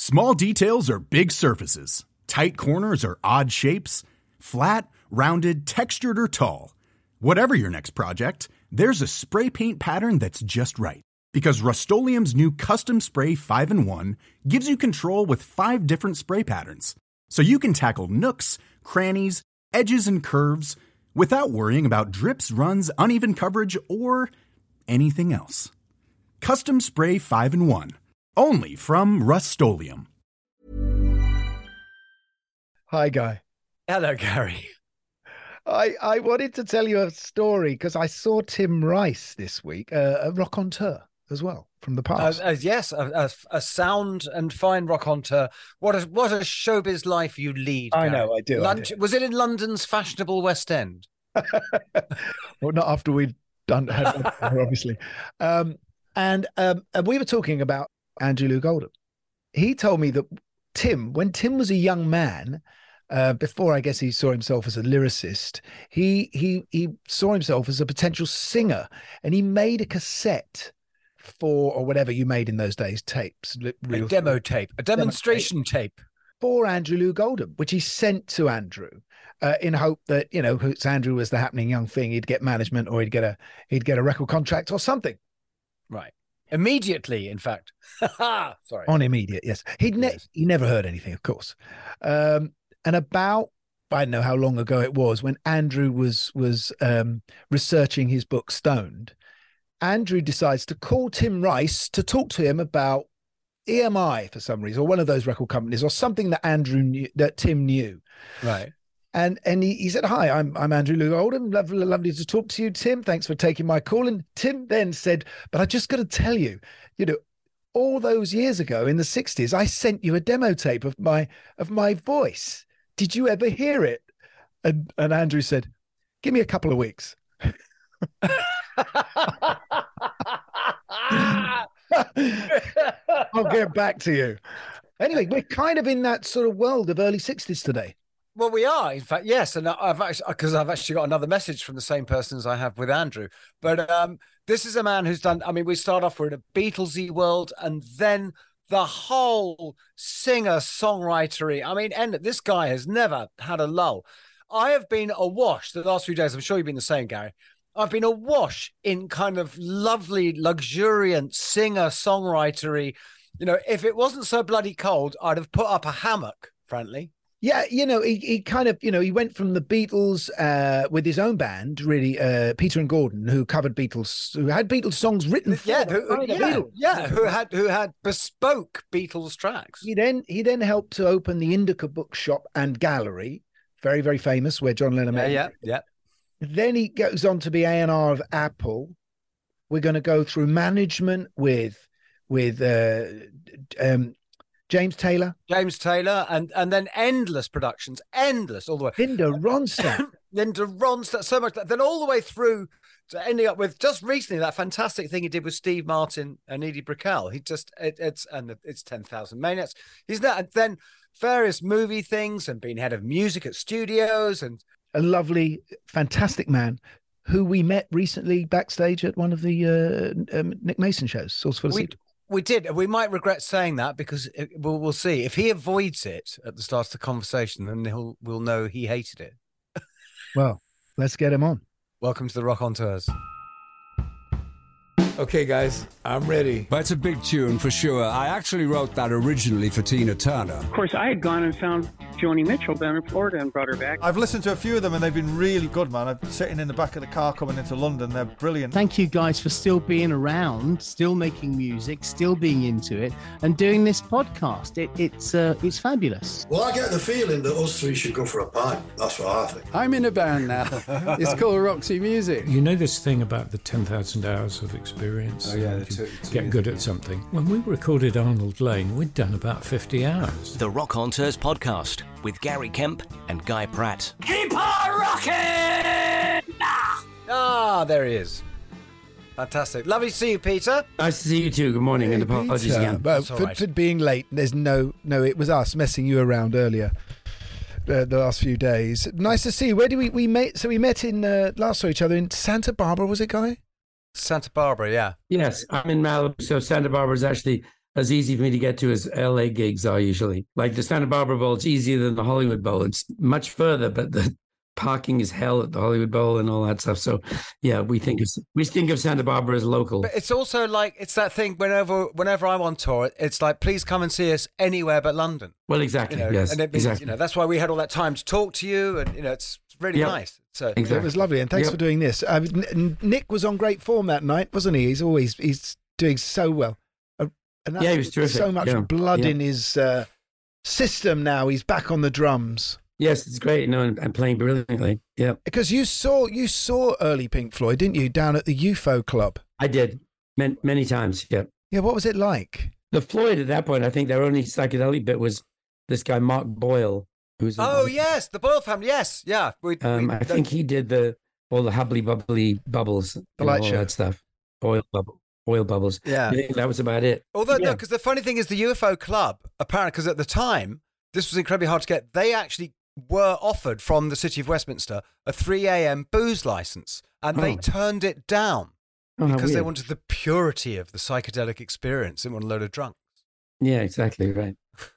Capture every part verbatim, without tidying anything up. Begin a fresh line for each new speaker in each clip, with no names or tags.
Small details are big surfaces. Tight corners are odd shapes. Flat, rounded, textured, or tall. Whatever your next project, there's a spray paint pattern that's just right. Because Rust-Oleum's new Custom Spray five in one gives you control with five different spray patterns. So you can tackle nooks, crannies, edges, and curves without worrying about drips, runs, uneven coverage, or anything else. Custom Spray five in one. Only from Rust-Oleum.
Hi, Guy.
Hello, Gary.
I, I wanted to tell you a story because I saw Tim Rice this week, uh, a raconteur as well from the past.
Uh, uh, yes, a, a, a sound and fine raconteur. What a what a showbiz life you lead,
I
Gary.
know, I do, I
Lunch,
do.
Was it in London's fashionable West End?
Well, not after we'd done, had, obviously. Um, and um, and we were talking about Andrew Loog Oldham. He told me that Tim, when Tim was a young man, uh, before I guess he saw himself as a lyricist, he he he saw himself as a potential singer, and he made a cassette for, or whatever you made in those days, tapes,
A demo tape, a demonstration tape.
for Andrew Loog Oldham, which he sent to Andrew uh, in hope that, you know, since Andrew was the happening young thing, he'd get management or he'd get a he'd get a record contract or something.
Right. Immediately, in fact. Sorry.
On immediate, yes. He'd ne-
Yes.
he never heard anything, of course. Um, and about, I don't know how long ago it was, when Andrew was was um, researching his book Stoned, Andrew decides to call Tim Rice to talk to him about E M I for some reason, or one of those record companies, or something that Andrew knew, that Tim knew.
Right.
And and he, he said, "Hi, I'm I'm Andrew Loog Oldham. Lovely, lovely to talk to you, Tim. Thanks for taking my call." And Tim then said, "But I just got to tell you, you know, all those years ago in the sixties, I sent you a demo tape of my of my voice. Did you ever hear it?" And and Andrew said, "Give me a couple of weeks." I'll get back to you. Anyway, we're kind of in that sort of world of early sixties today.
Well, we are, in fact, yes. And I've actually, because I've actually got another message from the same person as I have with Andrew. But um, this is a man who's done, I mean, we start off with a Beatlesy world and then the whole singer-songwritery. I mean, and this guy has never had a lull. I have been awash the last few days. I'm sure you've been the same, Gary. I've been awash in kind of lovely, luxuriant singer-songwritery. You know, if it wasn't so bloody cold, I'd have put up a hammock, frankly.
Yeah, you know, he, he kind of, you know, he went from the Beatles uh, with his own band, really, uh, Peter and Gordon, who covered Beatles, who had Beatles songs written for
Yeah,
them
who,
by the
yeah,
Beatles.
yeah, who had who had bespoke Beatles tracks.
He then he then helped to open the Indica Bookshop and Gallery, very very famous, where John Lennon
Yeah,
made.
yeah, yeah.
Then he goes on to be A and R of Apple. We're going to go through management with with uh, um, James Taylor,
James Taylor, and and then endless productions, endless all the way.
Linda Ronstadt.
Linda Ronstadt, so much. Then all the way through to ending up with just recently that fantastic thing he did with Steve Martin and Edie Brickell. He just it, it's and it's ten thousand Maniacs. He's that, and then various movie things and being head of music at studios and
A lovely, fantastic man who we met recently backstage at one of the uh, um, Nick Mason shows. Source for the
we
Secret.
we did. We might regret saying that because it, we'll we'll see if he avoids it at the start of the conversation, then he'll we'll know he hated it.
Well, let's get him on.
Welcome to the Rock on Tours.
Okay, guys, I'm ready.
But it's a big tune for sure. I actually wrote that originally for Tina Turner.
Of course, I had gone and found Joni Mitchell down in Florida and brought her back.
I've listened to a few of them and they've been really good, man. I'm sitting in the back of the car coming into London. They're brilliant.
Thank you guys for still being around, still making music, still being into it, and doing this podcast. It, it's uh, it's fabulous.
Well, I get the feeling that us three should go for a pint. That's what I think.
I'm in a band now. It's called Roxy Music.
You know this thing about the ten thousand hours of experience?
Oh, yeah,
and
the two-
you
two
get good at something. When we recorded Arnold Lane, we'd done about fifty hours.
The Rock on Tours podcast with Gary Kemp and Guy Pratt.
Keep on rocking! Ah, there he is. Fantastic. Lovely to see you, Peter.
Nice to see you too. Good morning, and apologies
Peter,
again.
well,
That's all
for,
right.
for being late, there's no, no, it was us messing you around earlier. Uh, the last few days. Nice to see you. Where do we we met? So we met in uh, last saw each other in Santa Barbara. Was it, Guy?
Santa Barbara, yeah.
Yes, I'm in Malibu, so Santa Barbara is actually as easy for me to get to as L A gigs are usually. Like the Santa Barbara Bowl, it's easier than the Hollywood Bowl. It's much further, but the parking is hell at the Hollywood Bowl and all that stuff. So, yeah, we think of we think of Santa Barbara as local.
But it's also like it's that thing. Whenever whenever I'm on tour, it's like, please come and see us anywhere but London.
Well, exactly.
You know,
yes,
and it means,
exactly.
You know, that's why we had all that time to talk to you, and you know, it's really
Yep.
nice. So
Exactly.
It was lovely, and thanks
Yep.
for doing this. Uh, N- Nick was on great form that night, wasn't he? He's always he's doing so well. Uh, and
Yeah, he was terrific.
So much
Yeah.
blood
Yeah.
in his uh, system now. He's back on the drums.
Yes, it's great. No, and, and playing brilliantly. Yeah,
Because you saw you saw early Pink Floyd, didn't you, down at the U F O Club?
I did many, many times. Yeah.
Yeah, what was it like?
The Floyd at that point, I think their only psychedelic bit was this guy Mark Boyle, who's
Oh yes, the Boyle family. Yes, yeah. We,
Um,
we,
I think he did the all the hubbly bubbly bubbles,
The
you know,
light
all
show.
that stuff, oil bubble, oil bubbles.
Yeah.
I think that was about it.
Although, no,
Yeah.
because the funny thing is, the U F O Club, apparently, because at the time, this was incredibly hard to get, they actually were offered from the City of Westminster a three a.m. booze license, and they
Oh.
turned it down
Oh, how
because they
weird.
wanted the purity of the psychedelic experience. They didn't want a load of drunk.
Yeah, exactly right.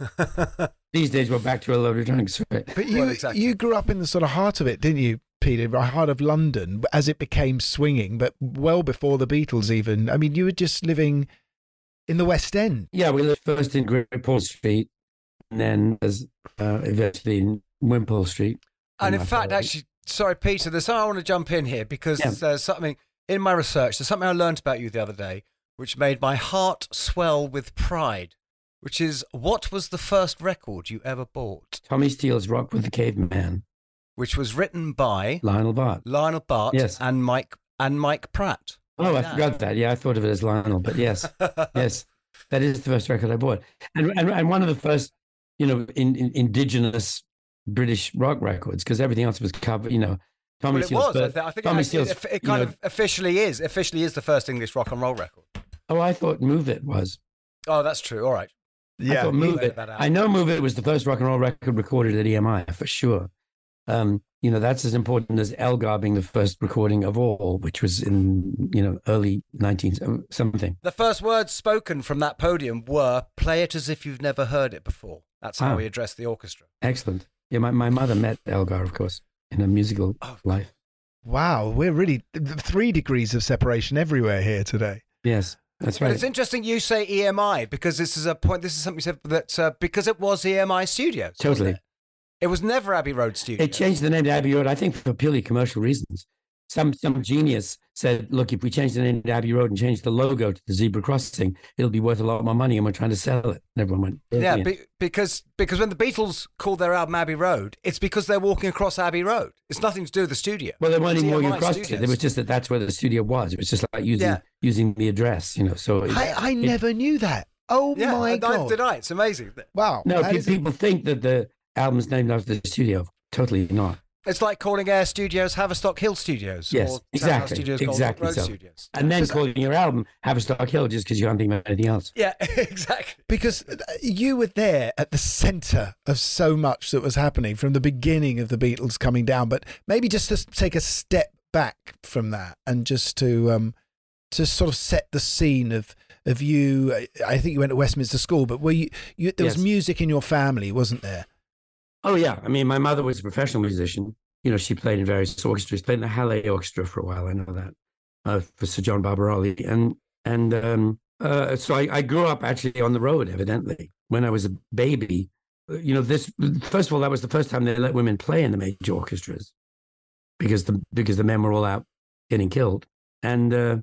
These days we're back to a load of drunks, right?
But you
Well, exactly.
you grew up in the sort of heart of it, didn't you, Peter? The heart of London as it became swinging, but well before the Beatles even. I mean, you were just living in the West End.
Yeah, we lived first in Great Paul Street, and then as uh, eventually in Wimpole Street.
And in
my
fact,
father-
actually, sorry, Peter, there's something I want to jump in here because
Yeah.
there's something in my research, there's something I learned about you the other day, which made my heart swell with pride, which is, what was the first record you ever bought?
Tommy Steele's Rock with the Caveman,
Which was written by
Lionel Bart.
Lionel Bart
Yes.
and Mike and Mike Pratt.
Oh, I
Yeah.
forgot that. Yeah, I thought of it as Lionel, but yes, yes, that is the first record I bought, and and, and one of the first, you know, in, in indigenous British rock records, because everything else was covered. You know, Tommy
Well, it
Steele's.
was. I,
first-
th- I think
Tommy
it,
Steele's,
it, it
you
kind
know-
of officially is. Officially is the first English rock and roll record.
Oh, I thought Move It was.
Oh, that's true. All right.
I thought Move
edit
It.
that out.
I know Move It was the first rock and roll record recorded at E M I for sure. Um, you know, that's as important as Elgar being the first recording of all, which was in, you know, early nineteen something.
The first words spoken from that podium were, "Play it as if you've never heard it before." That's how
Ah.
he addressed the orchestra.
Excellent. Yeah, my, my mother met Elgar, of course, in a musical
Oh.
life.
Wow, we're really three degrees of separation everywhere here today.
Yes, that's
But
right.
it's interesting you say E M I because this is a point. This is something you said that uh, because it was E M I Studios. wasn't
Totally.
It? It was never Abbey Road Studios.
It changed the name to Abbey Road, I think, for purely commercial reasons. Some some genius said, look, if we change the name to Abbey Road and change the logo to the zebra crossing, it'll be worth a lot more money, and we're trying to sell it. And everyone went,
Yeah,
yeah.
be, because because when the Beatles called their album Abbey Road, it's because they're walking across Abbey Road. It's nothing to do with the studio.
Well, they weren't
It's
even walking
E M I
across it.
Studios.
It was just that that's where the studio was. It was just like using
Yeah.
using the address, you know. So it-
I, I
it-
never knew that. Oh
Yeah,
my
and
god!
neither did I. It's amazing.
Wow.
no,
that
pe-
is-
people think that the album's named after the studio. Totally not.
It's like calling Air Studios Haverstock Hill Studios.
Yes,
or Townhouse
exactly,
Studios, Golden
exactly
Road
so.
Studios.
And then
Because-
calling your album Haverstock Hill just because you can't think about anything else.
Yeah, exactly.
because you were there at the center of so much that was happening from the beginning of the Beatles coming down, but maybe just to take a step back from that and just to um to sort of set the scene of of you. I think you went to Westminster School, but were you, you there was
Yes.
music in your family, wasn't there?
Oh, yeah. I mean, my mother was a professional musician. You know, she played in various orchestras, played in the Halle Orchestra for a while. I know that, uh, for Sir John Barbaroli. And and um, uh, so I, I grew up actually on the road, evidently, when I was a baby. Uh, You know, this, first of all, that was the first time they let women play in the major orchestras because the, because the men were all out getting killed. And, uh,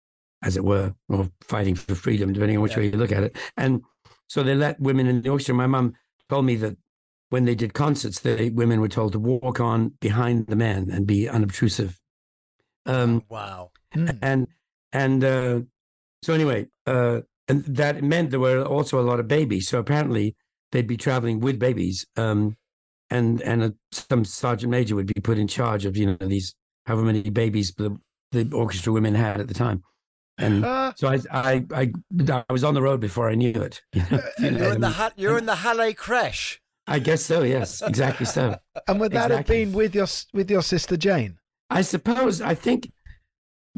as it were, or fighting for freedom, depending on which
Yeah.
way you look at it. And so they let women in the orchestra. My mum told me that when they did concerts, the women were told to walk on behind the men and be unobtrusive. Um,
Wow.
and and uh, so anyway, uh, and that meant there were also a lot of babies. So apparently they'd be traveling with babies, um, and and a, some sergeant major would be put in charge of, you know, these however many babies the, the orchestra women had at the time. And
Ah.
so I, I I I was on the road before I knew it. You know, you know
You're
what
in
I
the
mean?
ha- you're in the Halle creche.
I guess so. Yes, exactly so.
And would that have
Exactly.
been with your with your sister Jane?
I suppose, I think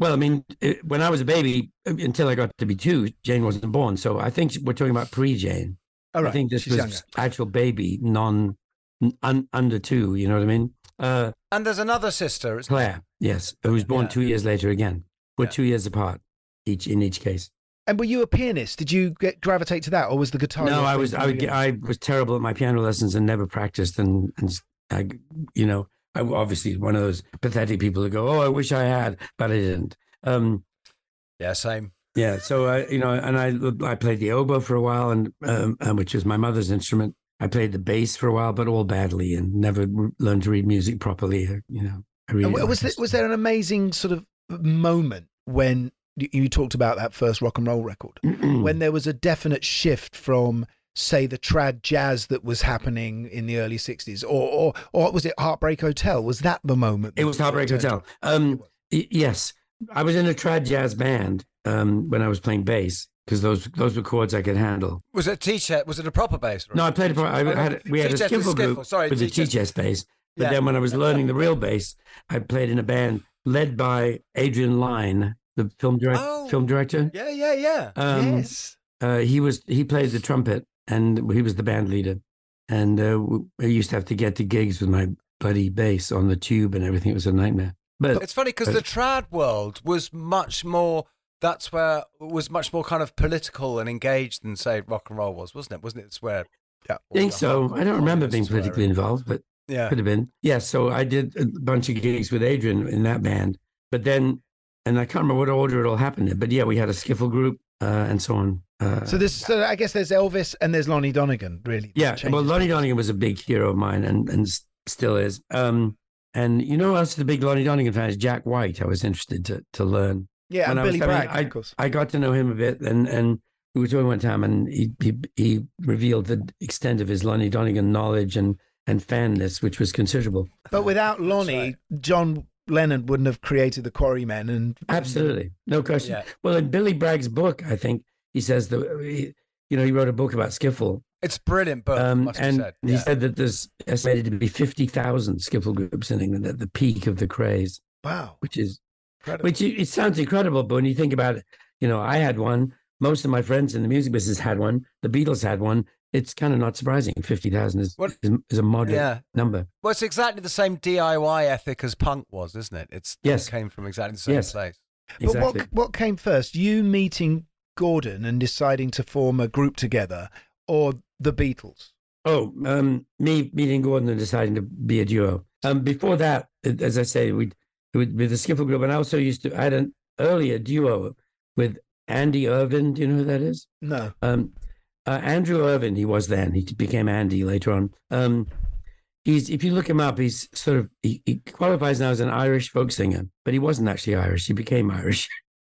Well, I mean, it, when I was a baby, until I got to be two, Jane wasn't born. So I think we're talking about pre-Jane.
All right.
I think this
She's
was
younger.
actual baby, non un, under two. You know what I mean? Uh,
and there's another sister, isn't
Claire. Yes, who was born
Yeah.
two years later again. We're
Yeah.
two years apart each in each case.
And were you a pianist? Did you get gravitate to that, or was the guitar?
No,
your
I
thing
was
from
I
the
would get,
beginning?
I was terrible at my piano lessons and never practiced, and and I, you know, I obviously one of those pathetic people who go, "Oh, I wish I had," but I didn't. Um,
Yeah, same.
Yeah, so I, you know, and I I played the oboe for a while, and um, and which was my mother's instrument. I played the bass for a while, but all badly, and never re- learned to read music properly. You know, I really
And w-
liked
was there,
it.
was there an amazing sort of moment when you, you talked about that first rock and roll record, when there was a definite shift from, say, the trad jazz that was happening in the early sixties, or or or was it Heartbreak Hotel? Was that the moment?
It was Heartbreak Hotel. Um, y- yes, I was in a trad jazz band um, when I was playing bass because those those were chords I could handle.
Was it T-chest? Was it a proper bass?
No, I played. A, pro- I
Oh, no.
had we had a
T-chest is
skiffle group
skiffle. Sorry,
with the
T-chest.
T-chest bass. But
Yeah.
then when I was learning the real bass, I played in a band led by Adrian Lyne, the film director.
Oh.
Film director.
Yeah, yeah, yeah.
Um,
yes.
Uh, he was he played the trumpet and he was the band leader, and uh, we, I used to have to get to gigs with my buddy bass on the tube and everything. It was a nightmare. But
It's funny because
uh,
the trad world was much more. That's where was much more kind of political and engaged than say rock and roll was, wasn't it? Wasn't it? It's where. Yeah,
I think so. I don't remember being politically involved, but
Yeah.
could have been. Yeah, so I did a bunch of gigs with Adrian in that band, but then, and I can't remember what order it all happened in, but yeah, we had a skiffle group uh, and so on. Uh,
So this, so I guess there's Elvis and there's Lonnie Donegan, really.
yeah,
Changes.
well, Lonnie Donegan was a big hero of mine and, and s- still is. Um, and you know who else is a big Lonnie Donegan fan is Jack White. I was interested to to learn.
Yeah,
When
and
I was
Billy
having-
Bragg,
I,
of course.
I got to know him a bit, and, and we were talking one time, and he, he he revealed the extent of his Lonnie Donegan knowledge and and fanness, which was considerable.
But without Lonnie, John Lennon wouldn't have created the Quarrymen, and
Absolutely, no question.
Yeah.
Well, in Billy Bragg's book, I think he says that he, you know he wrote a book about skiffle,
It's a brilliant book.
um,
must be
and
said.
he
Yeah.
said that there's estimated to be fifty thousand skiffle groups in England at the peak of the craze,
wow,
which is
incredible.
which it, it sounds incredible, but when you think about it, you know, I had one. Most of my friends in the music business had one. The Beatles had one. It's kind of not surprising. Fifty thousand is,
What-
is is a moderate
Yeah.
number.
Well, it's exactly the same D I Y ethic as punk was, isn't it? It's
Yes.
it came from exactly the same
Yes.
place.
But
Exactly.
what what came first? You meeting Gordon and deciding to form a group together, or the Beatles?
Oh, um, me meeting Gordon and deciding to be a duo. Um, before that, as I say, we with the skiffle group, and I also used to. I had an earlier duo with Andy Irvin. Do you know who that is?
No.
Um, uh, Andrew Irvin. He was then. He became Andy later on. Um, he's if you look him up, he's sort of he, he qualifies now as an Irish folk singer, but he wasn't actually Irish. He became Irish.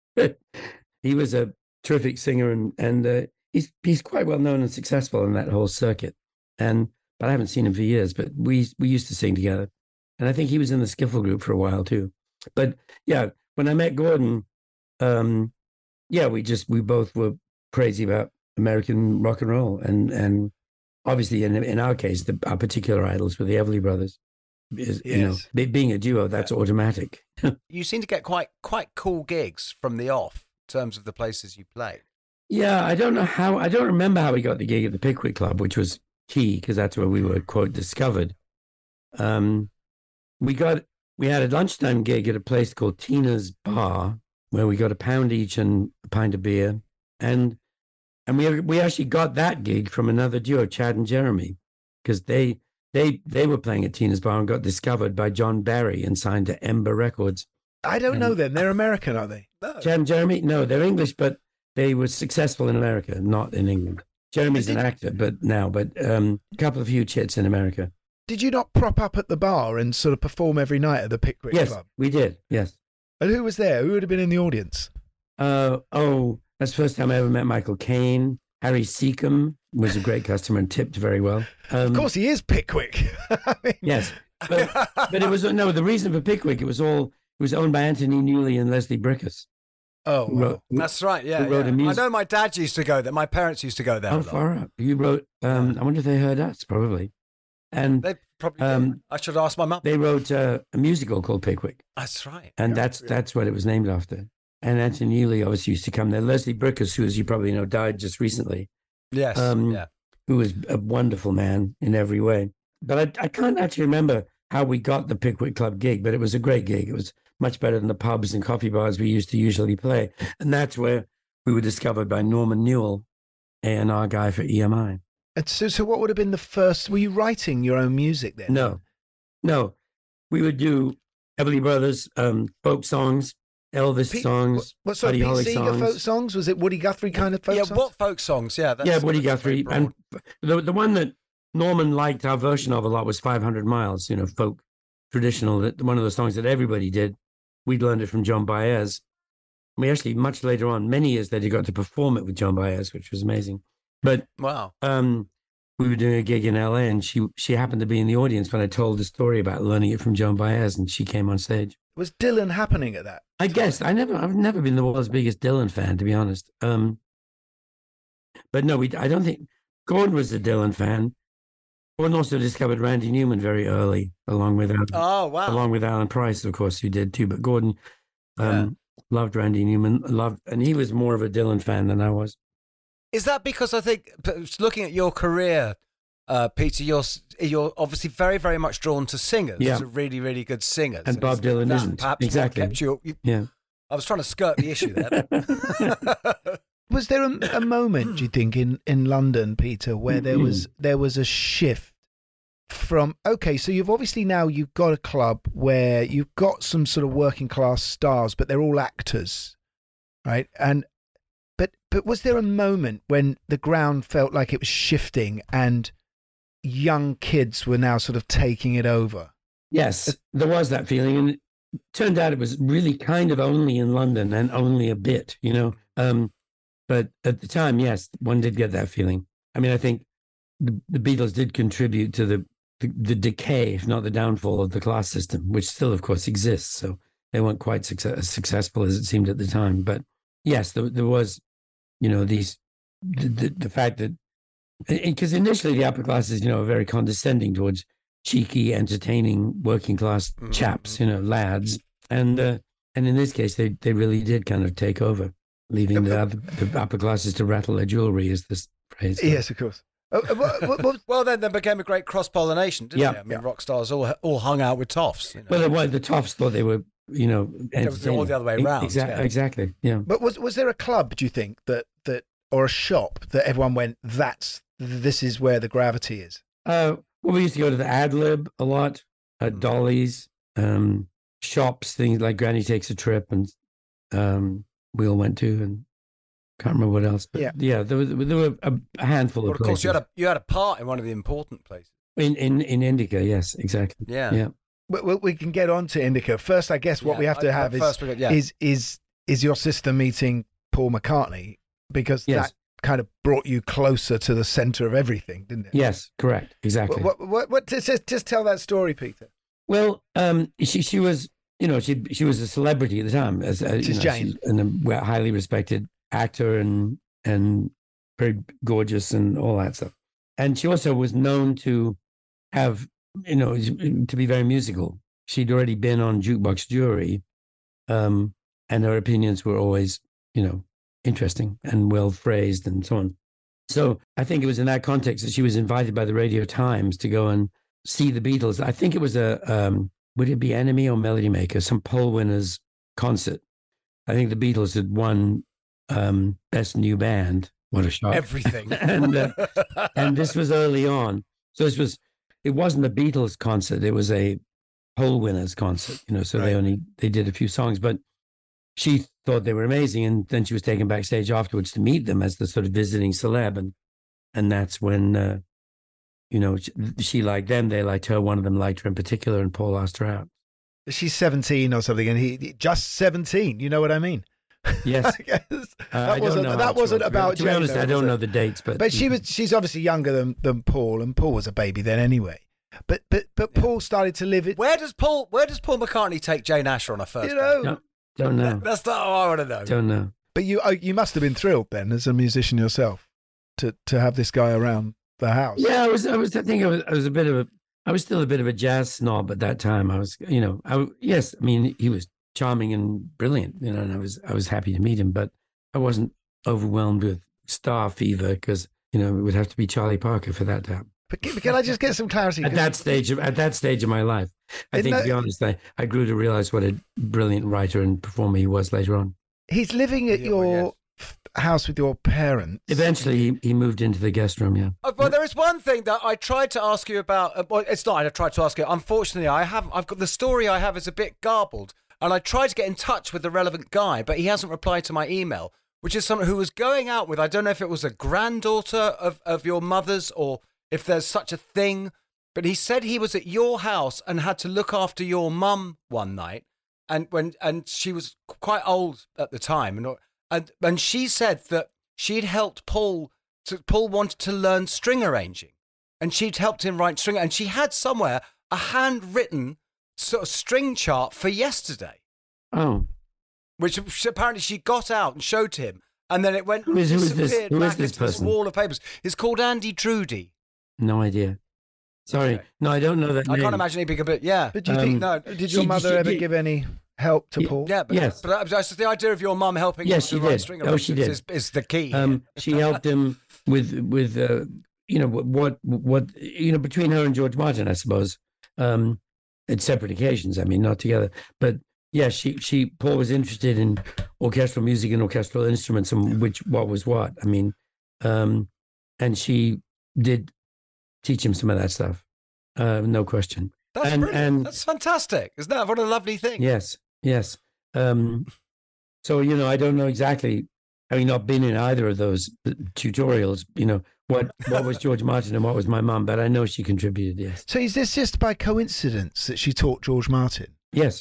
He was a terrific singer, and and uh, he's he's quite well known and successful in that whole circuit. And but I haven't seen him for years. But we we used to sing together, and I think he was in the skiffle group for a while too. But yeah, when I met Gordon, um, yeah, we just we both were crazy about American rock and roll, and and obviously in in our case, the, our particular idols were the Everly Brothers. Is, You know,
Yes.
be- being a duo, that's automatic.
You seem to get quite quite cool gigs from the off in terms of the places you played.
Yeah, I don't know how. I don't remember how we got the gig at the Pickwick Club, which was key because that's where we were quote discovered. Um, we got we had a lunchtime gig at a place called Tina's Bar, where we got a pound each and a pint of beer, and and we we actually got that gig from another duo, Chad and Jeremy, because they they they were playing at Tina's Bar and got discovered by John Barry and signed to Ember Records.
I don't know them. They're American, are they?
No.
Chad and Jeremy, no, they're English, but they were successful in America, not in England. Jeremy's an actor, but now, but um, a couple of huge hits in America.
Did you not prop up at the bar and sort of perform every night at the Pickwick
Yes,
Club?
we did. Yes.
And who was there? Who would have been in the audience?
Uh, oh, that's the first time I ever met Michael Caine. Harry Seacombe was a great customer and tipped very well. Um,
Of course, he is Pickwick. I mean,
Yes, but, but it was no. The reason for Pickwick, it was all it was owned by Anthony Newley and Leslie Brickus.
Oh,
who
wow.
wrote-
That's right. Yeah,
who wrote
yeah.
a
I
music-
know my dad used to go there. My parents used to go there. a
Oh,
lot.
far up. You wrote. Um, I wonder if they heard us. Probably. And
They Probably.
Um,
I should ask my mum.
They wrote uh, a musical called Pickwick.
That's right.
And
Yeah,
that's
really.
that's what it was named after. And Anthony Neely obviously used to come there. Leslie Bricusse, who, as you probably know, died just recently.
Yes.
Um,
yeah.
Who was a wonderful man in every way. But I, I can't actually remember how we got the Pickwick Club gig, but it was a great gig. It was much better than the pubs and coffee bars we used to usually play. And that's where we were discovered by Norman Newell, A and R guy for E M I.
And so, so what would have been the first? Were you writing your own music then?
No, no. We would do Everly Brothers, um, folk songs, Elvis
Pete,
songs,
What sort
Buddy
of
Holly
Pete Seeger
songs.
folk songs? Was it Woody Guthrie kind of folk
yeah,
songs?
what folk songs? Yeah, that's,
yeah, Woody
that's very
Guthrie. And
broad.
the the one that Norman liked our version of a lot was five hundred miles, you know, folk, traditional, that one of the songs that everybody did. We'd learned it from John Baez. We actually, much later on, many years later, got to perform it with John Baez, which was amazing. But
Wow.
um, we were doing a gig in L A, and she she happened to be in the audience when I told the story about learning it from John Baez, and she came on stage.
Was Dylan happening at that?
I guess I never, I've never been the world's biggest Dylan fan, to be honest. Um, but no, we, I don't think Gordon was a Dylan fan. Gordon also discovered Randy Newman very early, along with Alan,
Oh, wow.
along with Alan Price, of course, who did too. But Gordon um, loved Randy Newman, loved, and he was more of a Dylan fan than I was.
Is that because I think, looking at your career, uh, Peter, you're you're obviously very, very much drawn to singers,
Yeah.
to really, really good singers.
And Bob
it's
Dylan
that
isn't.
perhaps what
Exactly.
kept you, you-
Yeah.
I was trying to skirt the issue there.
Was there a, a moment, do you think, in, in London, Peter, where there was there was a shift from, okay, so you've obviously now you've got a club where you've got some sort of working class stars, but they're all actors, right? And but but was there a moment when the ground felt like it was shifting and young kids were now sort of taking it over?
Yes, there was that feeling, and it turned out it was really kind of only in London and only a bit, you know. Um, but at the time, yes, one did get that feeling. I mean, I think the, the Beatles did contribute to the, the the decay, if not the downfall, of the class system, which still, of course, exists. So they weren't quite success, as successful as it seemed at the time. But yes, there, there was, you know, these the, the, the fact that, because initially the upper classes, you know, are very condescending towards cheeky, entertaining working class chaps, you know, lads, and uh, and in this case, they they really did kind of take over, leaving the, other, the upper classes to rattle their jewelry, is this phrase?
Yes, of course. Oh, what, what, what,
well, then there became a great cross pollination, didn't
Yeah.
there? I mean, rock stars all all hung out with toffs. You know?
Well, the, well, the toffs thought they were, you know,
It was all the other way around.
Exactly,
yeah.
exactly. Yeah.
But was was there a club, do you think, that that or a shop that everyone went, that's this is where the gravity is?
Uh, well, we used to go to the Ad Lib a lot, at Dolly's, um, shops, things like Granny Takes a Trip, and um, we all went to, and can't remember what else. But
Yeah.
yeah, there, was, there were a, a handful
Well,
of
of course,
places.
you had a you had a part in one of the important places.
in, in, in Indica, yes, exactly.
Yeah.
Yeah.
We, we, we can get on to Indica first. I guess what
Yeah,
we have to
I-
have
I-
is,
first we got- yeah.
is is is your sister meeting Paul McCartney, because
Yes.
that kind of brought you closer to the center of everything, didn't it?
Yes, correct, exactly.
What what what, what just, just just tell that story, Peter.
Well, um, she she was, you know, she she was a celebrity at the time, as a,
She's
you know,
Jane.
she's and a well, highly respected actor and and very gorgeous and all that stuff. And she also was known to have, you know, to be very musical. She'd already been on Jukebox Jury, um, and her opinions were always, you know, interesting and well phrased and so on. So I think it was in that context that she was invited by the Radio Times to go and see the Beatles. I think it was a, um, would it be Enemy or Melody Maker, some poll winners concert. I think the Beatles had won um, Best New Band. What a shock.
Everything.
and uh, and this was early on. So this was, it wasn't a Beatles concert. It was a poll winners concert, you know, so
Right.
they only, they did a few songs, but she thought they were amazing. And then she was taken backstage afterwards to meet them as the sort of visiting celeb. And, and that's when, uh, you know, she, she liked them. They liked her. One of them liked her in particular. And Paul asked her out.
She's seventeen or something, and he just seventeen. You know what I mean?
Yes.
I guess.
Uh,
that
I don't
wasn't
know
that
actually.
wasn't
To be-
about
To be
Jane,
honest,
though,
I
was
don't
it?
know the dates, but.
But she was she's obviously younger than, than Paul, and Paul was a baby then anyway. But but but Paul started to live it.
Where does Paul Where does Paul McCartney take Jane Asher on her first?
You know.
No, don't know.
That's the oh, I want to know.
Don't know.
But you oh, you must have been thrilled then, as a musician yourself, to to have this guy around the house.
Yeah, I was. I was. I think I was. I was a bit of a. I was still a bit of a jazz snob at that time. I was, you know, I yes, I mean, he was charming and brilliant, you know, and I was I was happy to meet him, but I wasn't overwhelmed with star fever because, you know, it would have to be Charlie Parker for that to happen.
But can, can I just get some clarity?
At that stage of at that stage of my life, I think,
that,
to be honest, I, I grew to realize what a brilliant writer and performer he was later on.
He's living at
Yeah,
your
well,
house with your parents.
Eventually, he, he moved into the guest room, yeah.
Oh, well, there is one thing that I tried to ask you about. Uh, well, it's not. I tried to ask you. Unfortunately, I have. I've got the story I have is a bit garbled, and I tried to get in touch with the relevant guy, but he hasn't replied to my email, which is someone who was going out with. I don't know if it was a granddaughter of of your mother's or if there's such a thing, but he said he was at your house and had to look after your mum one night, and when and she was quite old at the time, and and and she said that she'd helped Paul. To, Paul wanted to learn string arranging, and she'd helped him write string, and she had somewhere a handwritten sort of string chart for yesterday.
Oh,
which apparently she got out and showed to him, and then it went
who is, who is this?
disappeared
Who
back
is this
into this
person?
wall of papers. It's called Andy Drudy.
No idea. Sorry,
Okay.
no, I don't know that.
I
name.
can't imagine he'd be a bit. Yeah.
But do you
Um,
think?
No.
Did your
she-
mother
she
ever
did-
give any help to
Yeah,
Paul?
Yeah, but,
Yes.
but just the idea of your mum helping
Yes,
you
she
to write
did.
string
Oh, she
arrangements
did.
is, is the key.
Um, she helped him with with uh, you know what what you know between her and George Martin, I suppose, um, at separate occasions. I mean, not together, but yeah, she she Paul was interested in orchestral music and orchestral instruments and which what was what. I mean, um, and she did teach him some of that stuff, uh, no question.
That's
and,
brilliant.
and
That's fantastic. Isn't that what a lovely thing?
yes, yes. Um, so you know, I don't know exactly. Having not been in either of those tutorials, you know, what, what was George Martin and what was my mum, but I know she contributed, yes.
So is this just by coincidence that she taught George Martin?
Yes.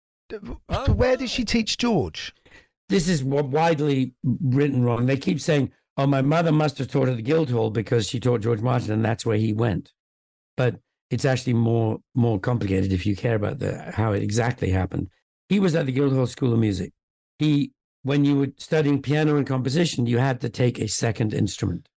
Oh, Where did she teach George?
This is what widely written wrong. They keep saying, oh, my mother must have taught at the Guildhall because she taught George Martin and that's where he went. But it's actually more more complicated if you care about the how it exactly happened. He was at the Guildhall School of Music. He... When you were studying piano and composition, you had to take a second instrument,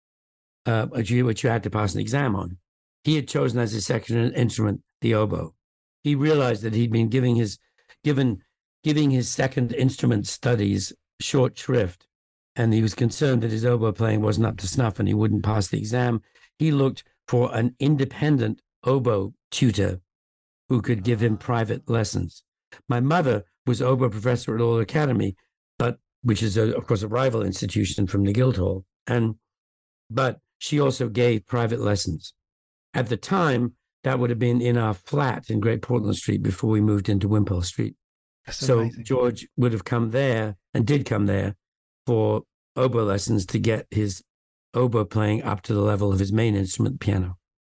uh, which, you, which you had to pass an exam on. He had chosen as his second instrument the oboe. He realized that he'd been giving his given giving his second instrument studies short shrift, and he was concerned that his oboe playing wasn't up to snuff and he wouldn't pass the exam. He looked for an independent oboe tutor who could give him private lessons. My mother was oboe professor at Royal Academy, but which is a, of course a rival institution from the Guildhall, and but she also gave private lessons. At the time, that would have been in our flat in Great Portland Street before we moved into Wimpole Street.
That's
so
amazing.
George would have come there and did come there for oboe lessons to get his oboe playing up to the level of his main instrument, piano.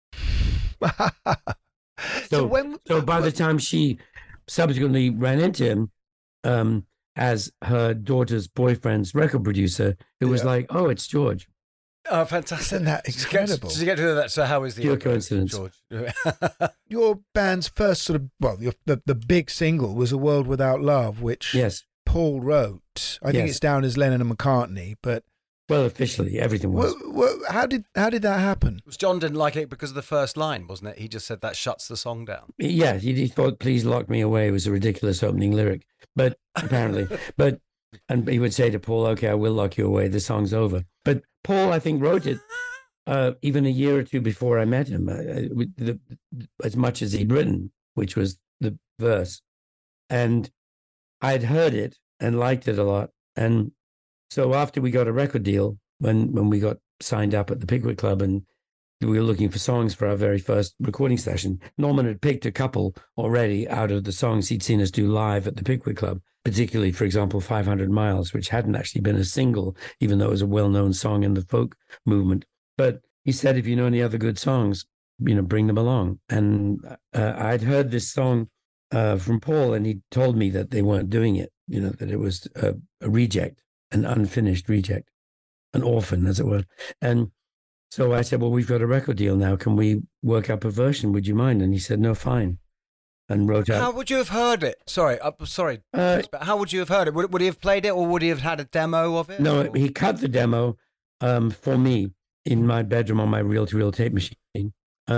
so,
So,
when
so by the time she subsequently ran into him um, as her daughter's boyfriend's record producer, it was
Yeah.
like, oh, it's George.
Oh, fantastic.
Isn't that
Did you get-
incredible?
Did you get to that? So how is the
Pure
oboe,
coincidence.
George?
your band's first sort of well, your, the the big single was "A World Without Love," which
Yes.
Paul wrote. I think
Yes.
it's down as Lennon and McCartney, but
Well, officially, everything was.
wha- wha- how did how did that happen?
John didn't like it because of the first line, wasn't it? He just said that shuts the song down.
Yeah, he, he thought "Please Lock Me Away" was a ridiculous opening lyric, but apparently, but and he would say to Paul, "Okay, I will lock you away. The song's over." But Paul, I think, wrote it uh, even a year or two before I met him, uh, with the, as much as he'd written, which was the verse, and I'd heard it and liked it a lot, and so after we got a record deal, when when we got signed up at the Pickwick Club and we were looking for songs for our very first recording session, Norman had picked a couple already out of the songs he'd seen us do live at the Pickwick Club, particularly, for example, five hundred miles, which hadn't actually been a single, even though it was a well-known song in the folk movement. But he said, if you know any other good songs, you know, bring them along. And uh, I'd heard this song uh, from Paul, and he told me that they weren't doing it, you know, that it was a, a reject, an unfinished reject, an orphan, as it were. And so I said, well, we've got a record deal now. Can we work up a version? Would you mind? And he said, no, fine. And wrote
How
out.
would you have heard it? Sorry, uh, sorry.
Uh,
but how would you have heard it? Would, would he have played it, or would he have had a demo of it?
No,
or?
he cut the demo um, for me in my bedroom on my reel-to-reel tape machine. Um,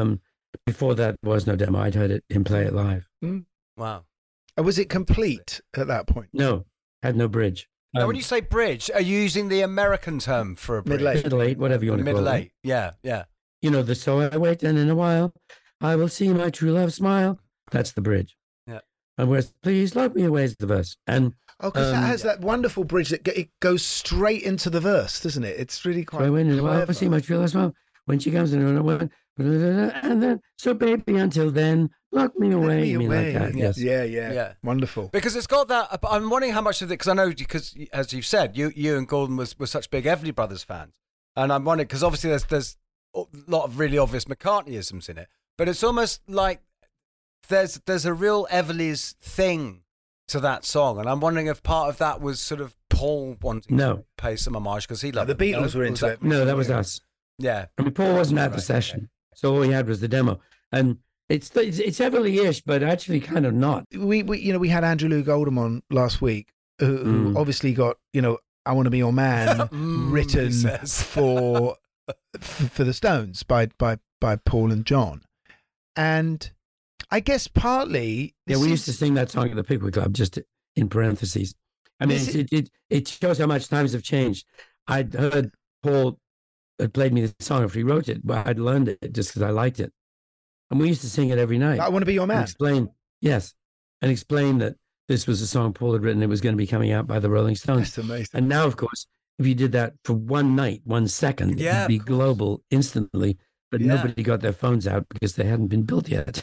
Before that was no demo. I'd heard it, him play it live.
Mm.
Wow.
And was it complete at that point?
No, had no bridge.
Now,
Um,
when you say bridge, are you using the American term for a bridge?
Middle eight.
Middle eight, whatever you want to
Middle
call it.
eight. Yeah, yeah.
You know, the so I wait, and in a while, I will see my true love smile. That's the bridge.
Yeah.
And where's please lock me away is the verse. And
Oh, because
um,
that has that wonderful bridge that go- it goes straight into the verse, doesn't it? It's really
so
quite
I wait in a while, I
clever.
see my true love smile. When she comes in, and then so baby, until then, lock me away.
me
You mean
away.
like that? Yes.
Yeah, yeah,
Yeah.
Wonderful.
Because it's got that. I'm wondering how much of it, because I know, because as you've said, you you and Gordon was, were such big Everly Brothers fans. And I'm wondering, because obviously there's, there's a lot of really obvious McCartneyisms in it, but it's almost like there's there's a real Everly's thing to that song. And I'm wondering if part of that was sort of Paul wanting
No.
to pay some homage because he
No,
loved
the
it.
Beatles
No?
were
Was
into
that-
it.
No, that was us.
Yeah.
I mean, Paul wasn't at the
Right,
session, so all he had was the demo. And it's it's, it's Everly-ish, but actually kind of not.
We, we, you know, we had Andrew Loog Oldham on last week, who, who
Mm.
obviously got, you know, "I Want to Be Your Man"
Mm,
written
he says.
for f- for the Stones by by by Paul and John, and I guess partly,
Yeah,
this
we used to
is-
sing that song at the Pickwick Club, just in parentheses. I mean,
This
it, it, it shows how much times have changed. I'd heard Paul had played me the song after he wrote it, but I'd learned it just because I liked it. And we used to sing it every night.
"I Want to Be Your
And
Man."
explain, yes, and explain that this was a song Paul had written. It was going to be coming out by the Rolling Stones.
That's amazing.
And now, of course, if you did that for one night, one second,
Yeah,
it'd be
of course.
global instantly. But
Yeah.
nobody got their phones out because they hadn't been built yet.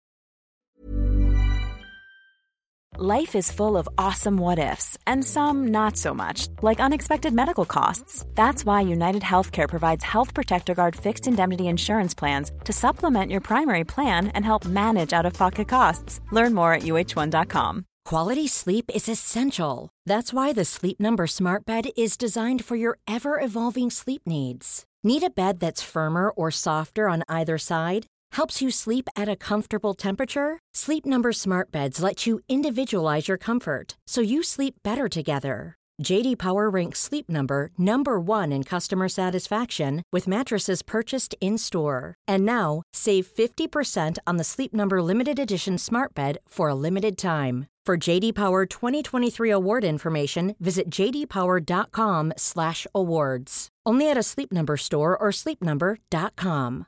Life is full of awesome what ifs, and some not so much, like unexpected medical costs. That's why United Healthcare provides Health Protector Guard fixed indemnity insurance plans to supplement your primary plan and help manage out of pocket costs. Learn more at U H one dot com.
Quality sleep is essential. That's why the Sleep Number Smart Bed is designed for your ever-evolving sleep needs. Need a bed that's firmer or softer on either side? Helps you sleep at a comfortable temperature? Sleep Number Smart Beds let you individualize your comfort so you sleep better together. J D Power ranks Sleep Number number one in customer satisfaction with mattresses purchased in-store. And now, save fifty percent on the Sleep Number Limited Edition Smart Bed for a limited time. For J D Power twenty twenty-three award information, visit j d power dot com slash awards. Only at a Sleep Number store or sleep number dot com.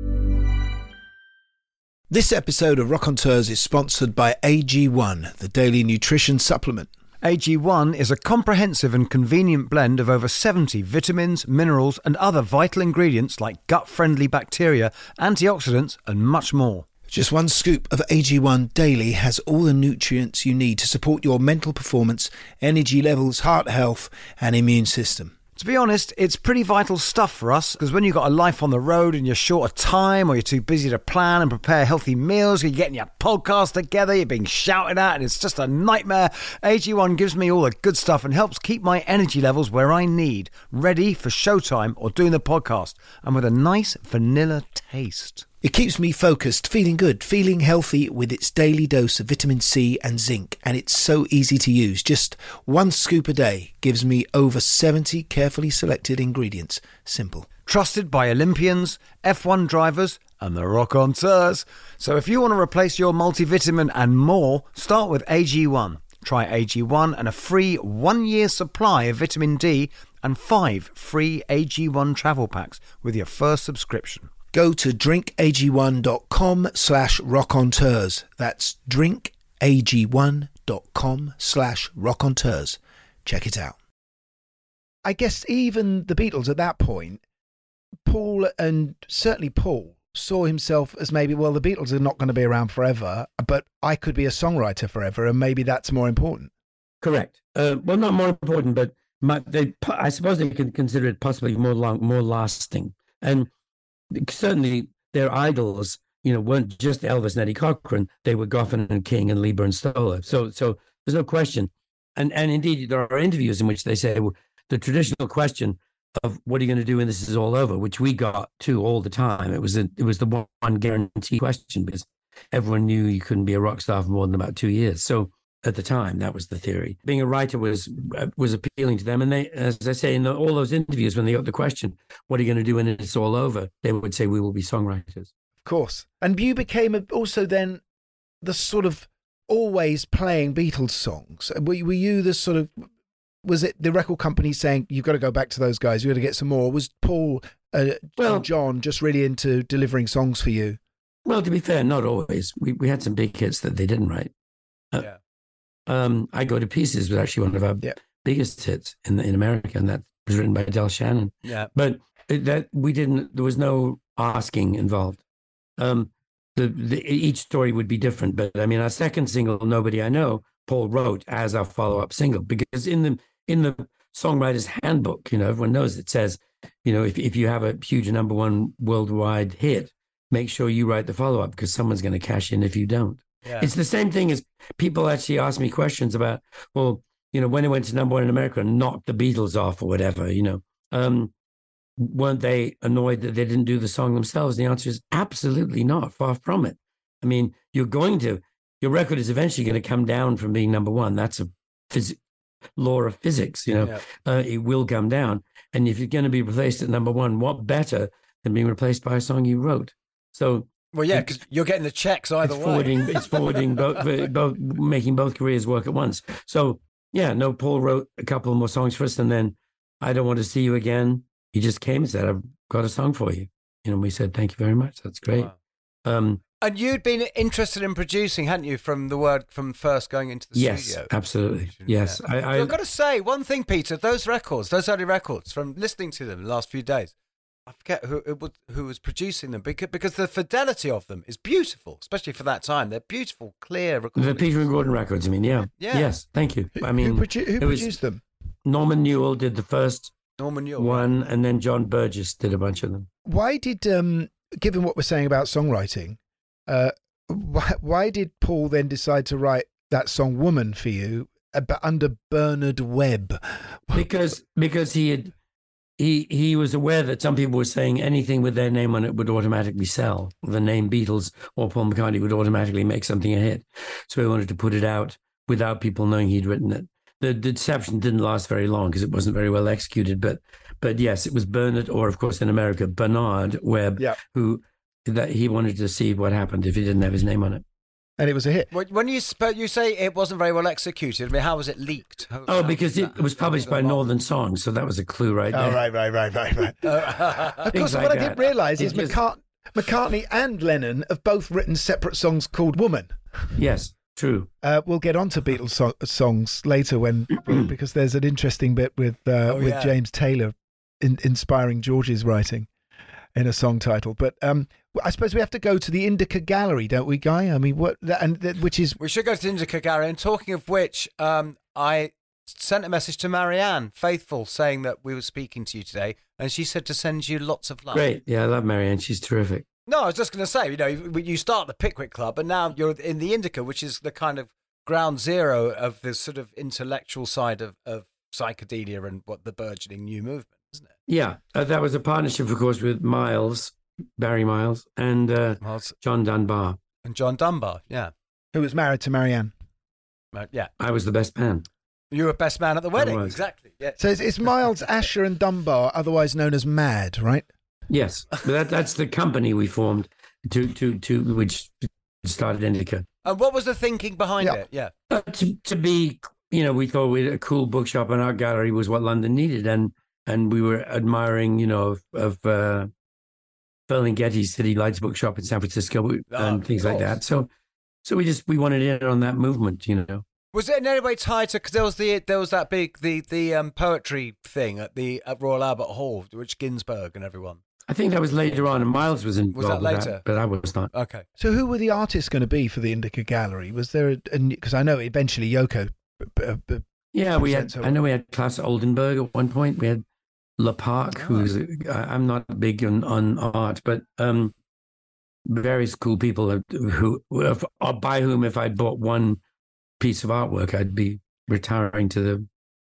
This episode of Raconteurs is sponsored by A G one, the daily nutrition supplement.
A G one is a comprehensive and convenient blend of over seventy vitamins, minerals, and other vital ingredients like gut-friendly bacteria, antioxidants, and much more.
Just one scoop of A G one daily has all the nutrients you need to support your mental performance, energy levels, heart health, and immune system.
To be honest, it's pretty vital stuff for us, because when you've got a life on the road and you're short of time, or you're too busy to plan and prepare healthy meals, you're getting your podcast together, you're being shouted at, and it's just a nightmare, A G one gives me all the good stuff and helps keep my energy levels where I need, ready for showtime or doing the podcast, and with a nice vanilla taste.
It keeps me focused, feeling good, feeling healthy with its daily dose of vitamin C and zinc, and it's so easy to use. Just one scoop a day gives me over seventy carefully selected ingredients. Simple.
Trusted by Olympians, F one drivers, and the Raconteurs. So if you want to replace your multivitamin and more, start with A G one. Try A G one and a free one-year supply of vitamin D and five free A G one travel packs with your first subscription.
Go to drink a g one dot com slash raconteurs. That's drink a g one dot com slash raconteurs. Check it out. I guess even the Beatles at that point, Paul and certainly Paul saw himself as maybe, well, the Beatles are not going to be around forever, but I could be a songwriter forever, and maybe that's more important.
Correct. Uh, well, not more important, but my, they, I suppose they can consider it possibly more long, more lasting. And certainly their idols, you know, weren't just Elvis and Eddie Cochran. They were Goffin and King and Lieber and Stoller. So, so there's no question. And and indeed, there are interviews in which they say well, the traditional question of what are you going to do when this is all over, which we got to all the time. It was a, it was the one guarantee question because everyone knew you couldn't be a rock star for more than about two years. So at the time, that was the theory. Being a writer was was appealing to them. And they, as I say, in the, all those interviews, when they got the question, what are you going to do when it's all over? They would say, we will be songwriters.
of course. And you became a, also then the sort of always playing Beatles songs. Were, were you the sort of, was it the record company saying, you've got to go back to those guys, you've got to get some more? Was Paul uh, well, and John just really into delivering songs for you?
Well, to be fair, not always. We we had some big hits that they didn't write. Uh,
yeah.
Um, I Go to Pieces was actually one of our yeah. biggest hits in in America, and that was written by Del Shannon.
Yeah.
But it, that we didn't. There was no asking involved. Um, the, the each story would be different. But I mean, our second single, Nobody I Know, Paul wrote as our follow up single, because in the in the songwriter's handbook, you know, everyone knows it says, you know, if if you have a huge number one worldwide hit, make sure you write the follow-up, because someone's going to cash in if you don't.
Yeah.
It's the same thing as people actually ask me questions about, well, you know, when it went to number one in America and knocked the Beatles off or whatever, you know, um, weren't they annoyed that they didn't do the song themselves? The answer is absolutely not, far from it. I mean, you're going to, your record is eventually going to come down from being number one. That's a phys- law of physics, you know, yeah. uh, it will come down. And if you're going to be replaced at number one, what better than being replaced by a song you wrote? So,
well, yeah, because you're getting the checks either
it's
way.
Forwarding, it's forwarding both, both, making both careers work at once. So, yeah, no, Paul wrote a couple more songs for us, and then I Don't Want to See You Again. He just came and said, I've got a song for you. You know, we said, thank you very much. That's great.
Wow.
Um,
and you'd been interested in producing, hadn't you, from the word, from first going into the
yes,
studio?
Yes, absolutely. Yes.
Yeah.
I, I,
I've got to say, one thing, Peter, those records, those early records, from listening to them the last few days, I forget who it was, who was producing them, because, because the fidelity of them is beautiful, especially for that time. They're beautiful, clear recordings.
The Peter and Gordon records, I mean, yeah.
yeah.
Yes, thank you. I mean,
who, produ- who produced them?
Norman Newell did the first
Norman Newell,
one,
right.
and then John Burgess did a bunch of them.
Why did, um, given what we're saying about songwriting, uh, why, why did Paul then decide to write that song "Woman" for you, uh, but under Bernard Webb?
Because because he had. He he was aware that some people were saying anything with their name on it would automatically sell. The name Beatles or Paul McCartney would automatically make something a hit. So he wanted to put it out without people knowing he'd written it. The, the deception didn't last very long because it wasn't very well executed. But but yes, it was Bernard, or of course in America, Bernard Webb,
yeah.
who that he wanted to see what happened if he didn't have his name on it.
And it was a hit.
When you you say it wasn't very well executed, I mean, how was it leaked? How,
oh,
how
because
was
it, it was published by Northern Songs, so that was a clue right there.
Oh, right, right, right, right, right. Of course,
like
what
that.
I didn't realise is
just...
McCart- McCartney and Lennon have both written separate songs called "Woman."
Yes, true.
Uh, we'll get on to Beatles so- songs later when because there's an interesting bit with uh,
oh,
with
yeah.
James Taylor in- inspiring George's writing in a song title. But um, I suppose we have to go to the Indica Gallery, don't we, Guy? I mean, what and which is
we should go to the Indica Gallery. And talking of which, um, I sent a message to Marianne Faithfull saying that we were speaking to you today, and she said to send you lots of love.
Great, yeah, I love Marianne. She's terrific.
No, I was just going to say, you know, you start the Pickwick Club, and now you're in the Indica, which is the kind of ground zero of the sort of intellectual side of, of psychedelia and what the burgeoning new movement, isn't it?
Yeah, uh, that was a partnership, of course, with Miles, Barry Miles, and uh,
Miles.
John Dunbar.
And John Dunbar, yeah.
Who was married to Marianne.
Uh, yeah.
I was the best man.
You were best man at the wedding, exactly. Yeah.
So it's, it's Miles, Asher and Dunbar, otherwise known as MAD, right?
Yes, but that, that's the company we formed to to to which started Indica.
And what was the thinking behind
yeah.
it? Yeah,
uh, to to be, you know, we thought we a cool bookshop and art gallery was what London needed, and and we were admiring, you know, of, of uh, Ferlinghetti's City Lights bookshop in San Francisco and
oh,
things like that. So so we just we wanted in on that movement, you know.
Was it in any way tied to, because there was the there was that big the the um, poetry thing at the at Royal Albert Hall, which Ginsberg and everyone.
I think that was later on, and Miles was involved.
Was that
with
later?
That, but I was not.
Okay.
So who were the artists going to be for the Indica Gallery? Was there a, because I know eventually Yoko. Uh, uh,
yeah, we had. I know we had Klaus Oldenburg at one point. We had Le Parc, oh. who's I'm not big on, on art, but um, various cool people who, who by whom if I bought one piece of artwork, I'd be retiring to the.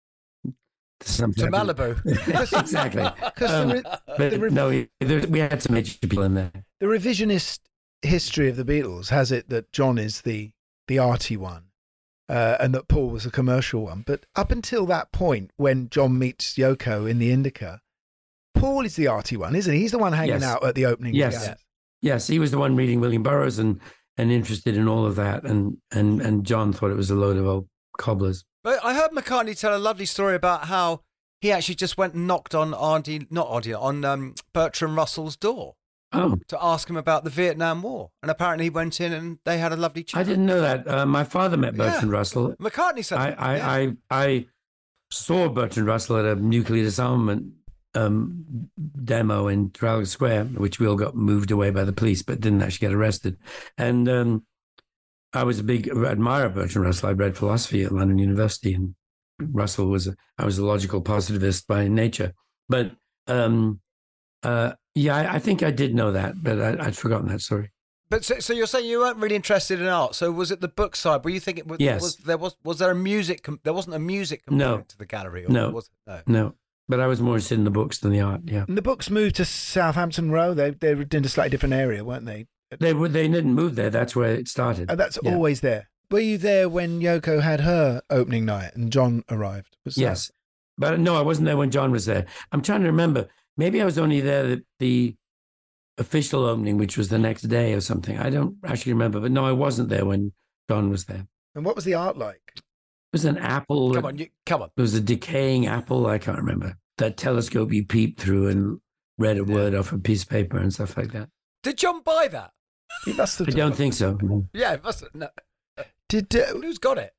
To, some
to Malibu.
Exactly. Um,
re-
but
re-
no, we, there, we had some major people in there.
The revisionist history of the Beatles has it that John is the, the arty one uh, and that Paul was a commercial one. But up until that point, when John meets Yoko in the Indica, Paul is the arty one, isn't he? He's the one hanging
yes.
out at the opening.
Yes.
Yes.
Yes, he was the one reading William Burroughs and and interested in all of that. And and and John thought it was a load of old cobblers.
But I heard McCartney tell a lovely story about how he actually just went and knocked on Auntie, not Auntie, on um, Bertrand Russell's door.
Oh.
To ask him about the Vietnam War. And apparently he went in and they had a lovely chat.
I didn't know that. Uh, my father met Bertrand
Yeah.
Russell.
McCartney said
I,
that,
I,
yeah.
I, I saw Bertrand Russell at a nuclear disarmament um, demo in Trafalgar Square, which we all got moved away by the police, but didn't actually get arrested. And um, I was a big admirer of Bertrand Russell. I read philosophy at London University, and Russell was a, I was a logical positivist by nature. But um, uh, yeah, I, I think I did know that, but I, I'd forgotten that story.
But so, so you're saying you weren't really interested in art. So was it the book side? Were you thinking? Was,
Yes.
Was, there was was there a music? Com- there wasn't a music component
No.
to the gallery. Or
No.
Was it? No.
No, but I was more interested in the books than the art. Yeah,
And the books moved to Southampton Row. They they were in a slightly different area, weren't they?
they were. They didn't move there. That's where it started.
Oh, that's
Yeah.
always there. Were you there when Yoko had her opening night and John arrived? Was that-
Yes, but no, I wasn't there when John was there. I'm trying to remember. Maybe I was only there at the official opening, which was the next day or something. I don't actually remember. But no, I wasn't there when John was there.
And what was the art like?
It was an apple.
Come on, you, come on.
It was a decaying apple. I can't remember. That telescope you peeped through and read a word off a piece of paper and stuff like that.
Did John buy that?
He must have.
I don't think so.
Yeah, it must have, no.
Did uh,
Who's got it?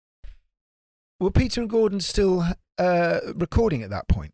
were Peter and Gordon still uh, recording at that point?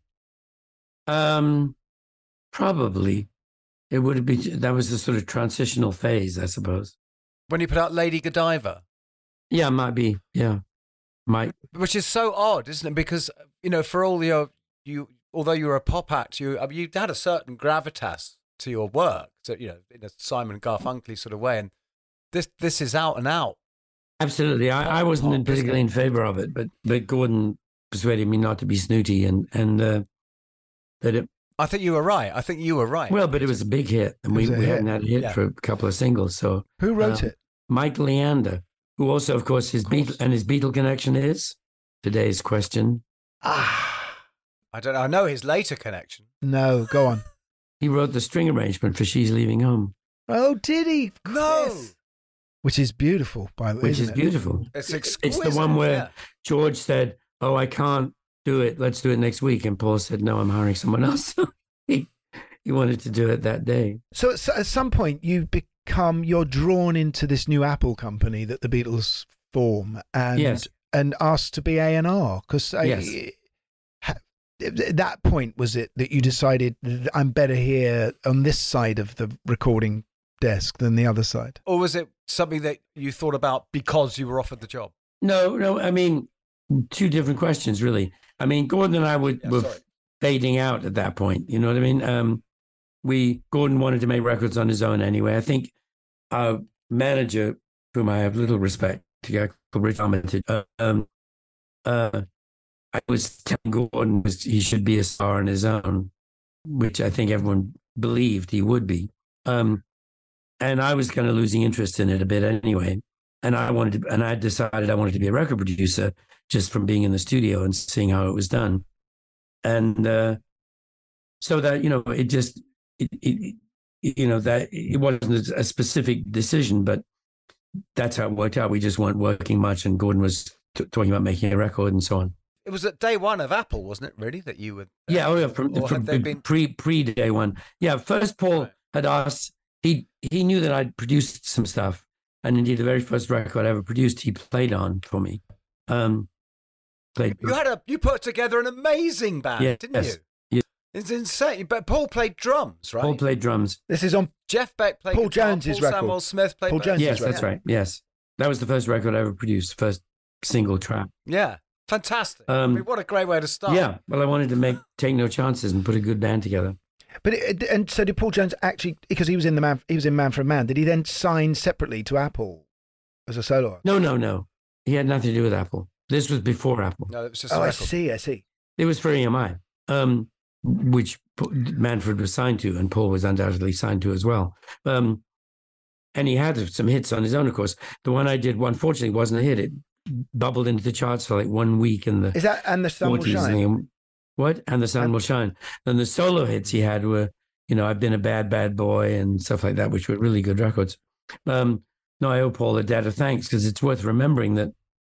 Um, probably. It would have been, that was the sort of transitional phase, I suppose.
When you put out Lady Godiva,
Yeah, might be. Yeah. Might.
which is so odd, isn't it? Because you know, for all your you, although you were a pop act, you I mean, you had a certain gravitas to your work, so you know, in a Simon Garfunkel sort of way, and this this is out and out.
Absolutely. I, I wasn't
pop,
in particularly in favor of it, but, but Gordon persuaded me not to be snooty and, and uh, that it,
I think you were right. I think you were right.
well, but it was a big hit and
It
we,
was a
we
hit.
hadn't had a hit
Yeah.
for a couple of singles. So
Who wrote
uh,
it?
Mike Leander, who also, of course, his Beatle and his Beatle connection is today's question.
Ah,
I don't know. I know his later connection.
no, go on.
He wrote the string arrangement for She's Leaving Home,
Oh, did he?
No,
Chris. Which is beautiful, by the way.
which is
isn't it?
beautiful.
it's
It's
exquisite.
the one where
yeah.
George said, "Oh, I can't do it. Let's do it next week." And Paul said, "No, I'm hiring someone else." he he wanted to do it that day.
So at, s- at some point, you become you're drawn into this new Apple company that the Beatles form, and
Yes.
and asked to be A and R because
Yes.
at that point was it that you decided that I'm better here on this side of the recording desk than the other side?
Or was it something that you thought about because you were offered the job?
No, no. I mean, two different questions, really. I mean, Gordon and I would,
Yeah,
were
sorry.
fading out at that point. You know what I mean? Um, we Gordon wanted to make records on his own anyway. I think our manager, whom I have little respect, to get Rich Armitage, uh, um, uh, I was telling Gordon was he should be a star on his own, which I think everyone believed he would be. Um, and I was kind of losing interest in it a bit anyway. And I wanted to, and I decided I wanted to be a record producer just from being in the studio and seeing how it was done. And uh, so that, you know, it just, it, it, you know, that it wasn't a specific decision, but that's how it worked out. We just weren't working much. And Gordon was t- talking about making a record and so on.
It was at day one of Apple, wasn't it? Really, that you were.
Yeah, oh yeah, from,
Or
from
had they been-
pre pre day one. Yeah, first Paul
Right.
had asked. He he knew that I'd produced some stuff, and indeed the very first record I ever produced, he played on for me. Um, played.
You had a you put together an amazing band,
Yeah,
didn't
yes.
you?
Yeah.
It's insane. But Paul played drums, right?
Paul played drums.
This is on
Jeff Beck played
Paul
guitar,
Jones's
Paul
record.
Samuel Smith played
Paul
bass.
Jones's
Yes,
record.
that's right. Yes, that was the first record I ever produced. First single track.
Yeah, fantastic.
Um,
I mean, what a great way to start.
Yeah. Well, I wanted to make take no chances and put a good band together.
But it, and so did Paul Jones actually because he was in the man he was in Man for a Man. Did he then sign separately to Apple as a solo artist?
No, no, no. He had nothing to do with Apple. This was before Apple.
No, it was just
Oh,
a
I
record.
see. I see.
It was for E M I, um, which P- Manfred was signed to, and Paul was undoubtedly signed to as well. Um, and he had some hits on his own, of course. The one I did, unfortunately, wasn't a hit. It bubbled into the charts for like one week in the
Is that And the Sun Will
forties.
Shine?
And what? And the sun will shine. Then the solo hits he had were you know, I've Been a Bad, Bad Boy and stuff like that, which were really good records. Um, no, I owe Paul a debt of thanks because it's worth remembering that,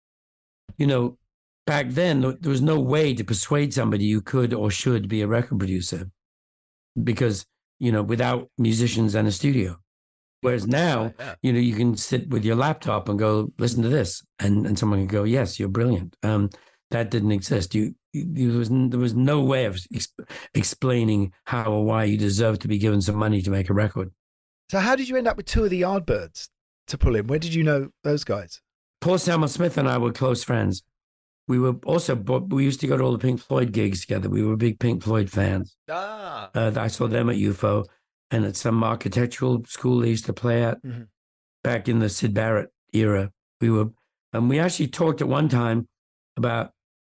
you know, back then there was no way to persuade somebody you could or should be a record producer because, you know, without musicians and a studio. Whereas now, right, yeah. you know, you can sit with your laptop and go, listen to this. And, and someone can go, yes, you're brilliant. Um, that didn't exist. You, you, there was, there was no way of ex- explaining how or why you deserve to be given some money to make a record.
So how did you end up with two of the Yardbirds to pull in? Where did you know those guys?
Paul Samwell-Smith and I were close friends. We were also, we used to go to all the Pink Floyd gigs together. We were big Pink Floyd fans.
Ah.
Uh, I saw them at U F O and at some architectural school they used to play at mm-hmm. back in the Syd Barrett era. We were, and we actually talked at one time about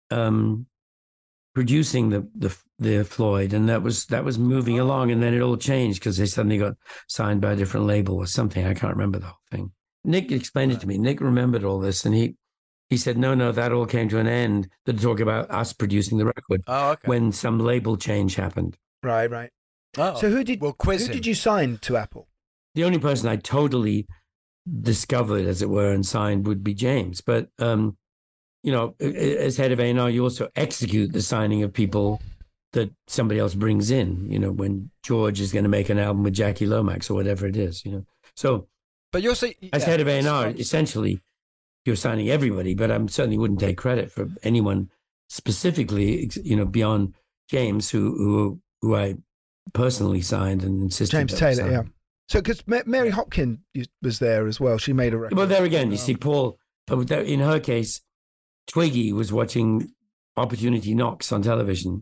um, producing the, the the Floyd, and that was that was moving along, and then it all changed because they suddenly got signed by a different label or something. I can't remember the whole thing. Nick explained it to me. Nick remembered all this, and he he said, no, no, that all came to an end to talk about us producing the record
oh, okay.
when some label change happened.
Right, right.
Oh,
so who did
we'll quiz
who
him.
did you sign to Apple?
The only person I totally discovered, as it were, and signed would be James. But, um, you know, as head of A and R, you also execute the signing of people that somebody else brings in, you know, when George is going to make an album with Jackie Lomax or whatever it is, you know. So,
but you're saying,
as
yeah,
head of A and R, essentially, you're signing everybody, but I certainly wouldn't take credit for anyone specifically, you know, beyond James, who who, who I personally signed and insisted.
James Taylor, yeah. So, because Mary Hopkin was there as well, she made a record.
Well, there again, you see, Paul, in her case, Twiggy was watching Opportunity Knocks on television,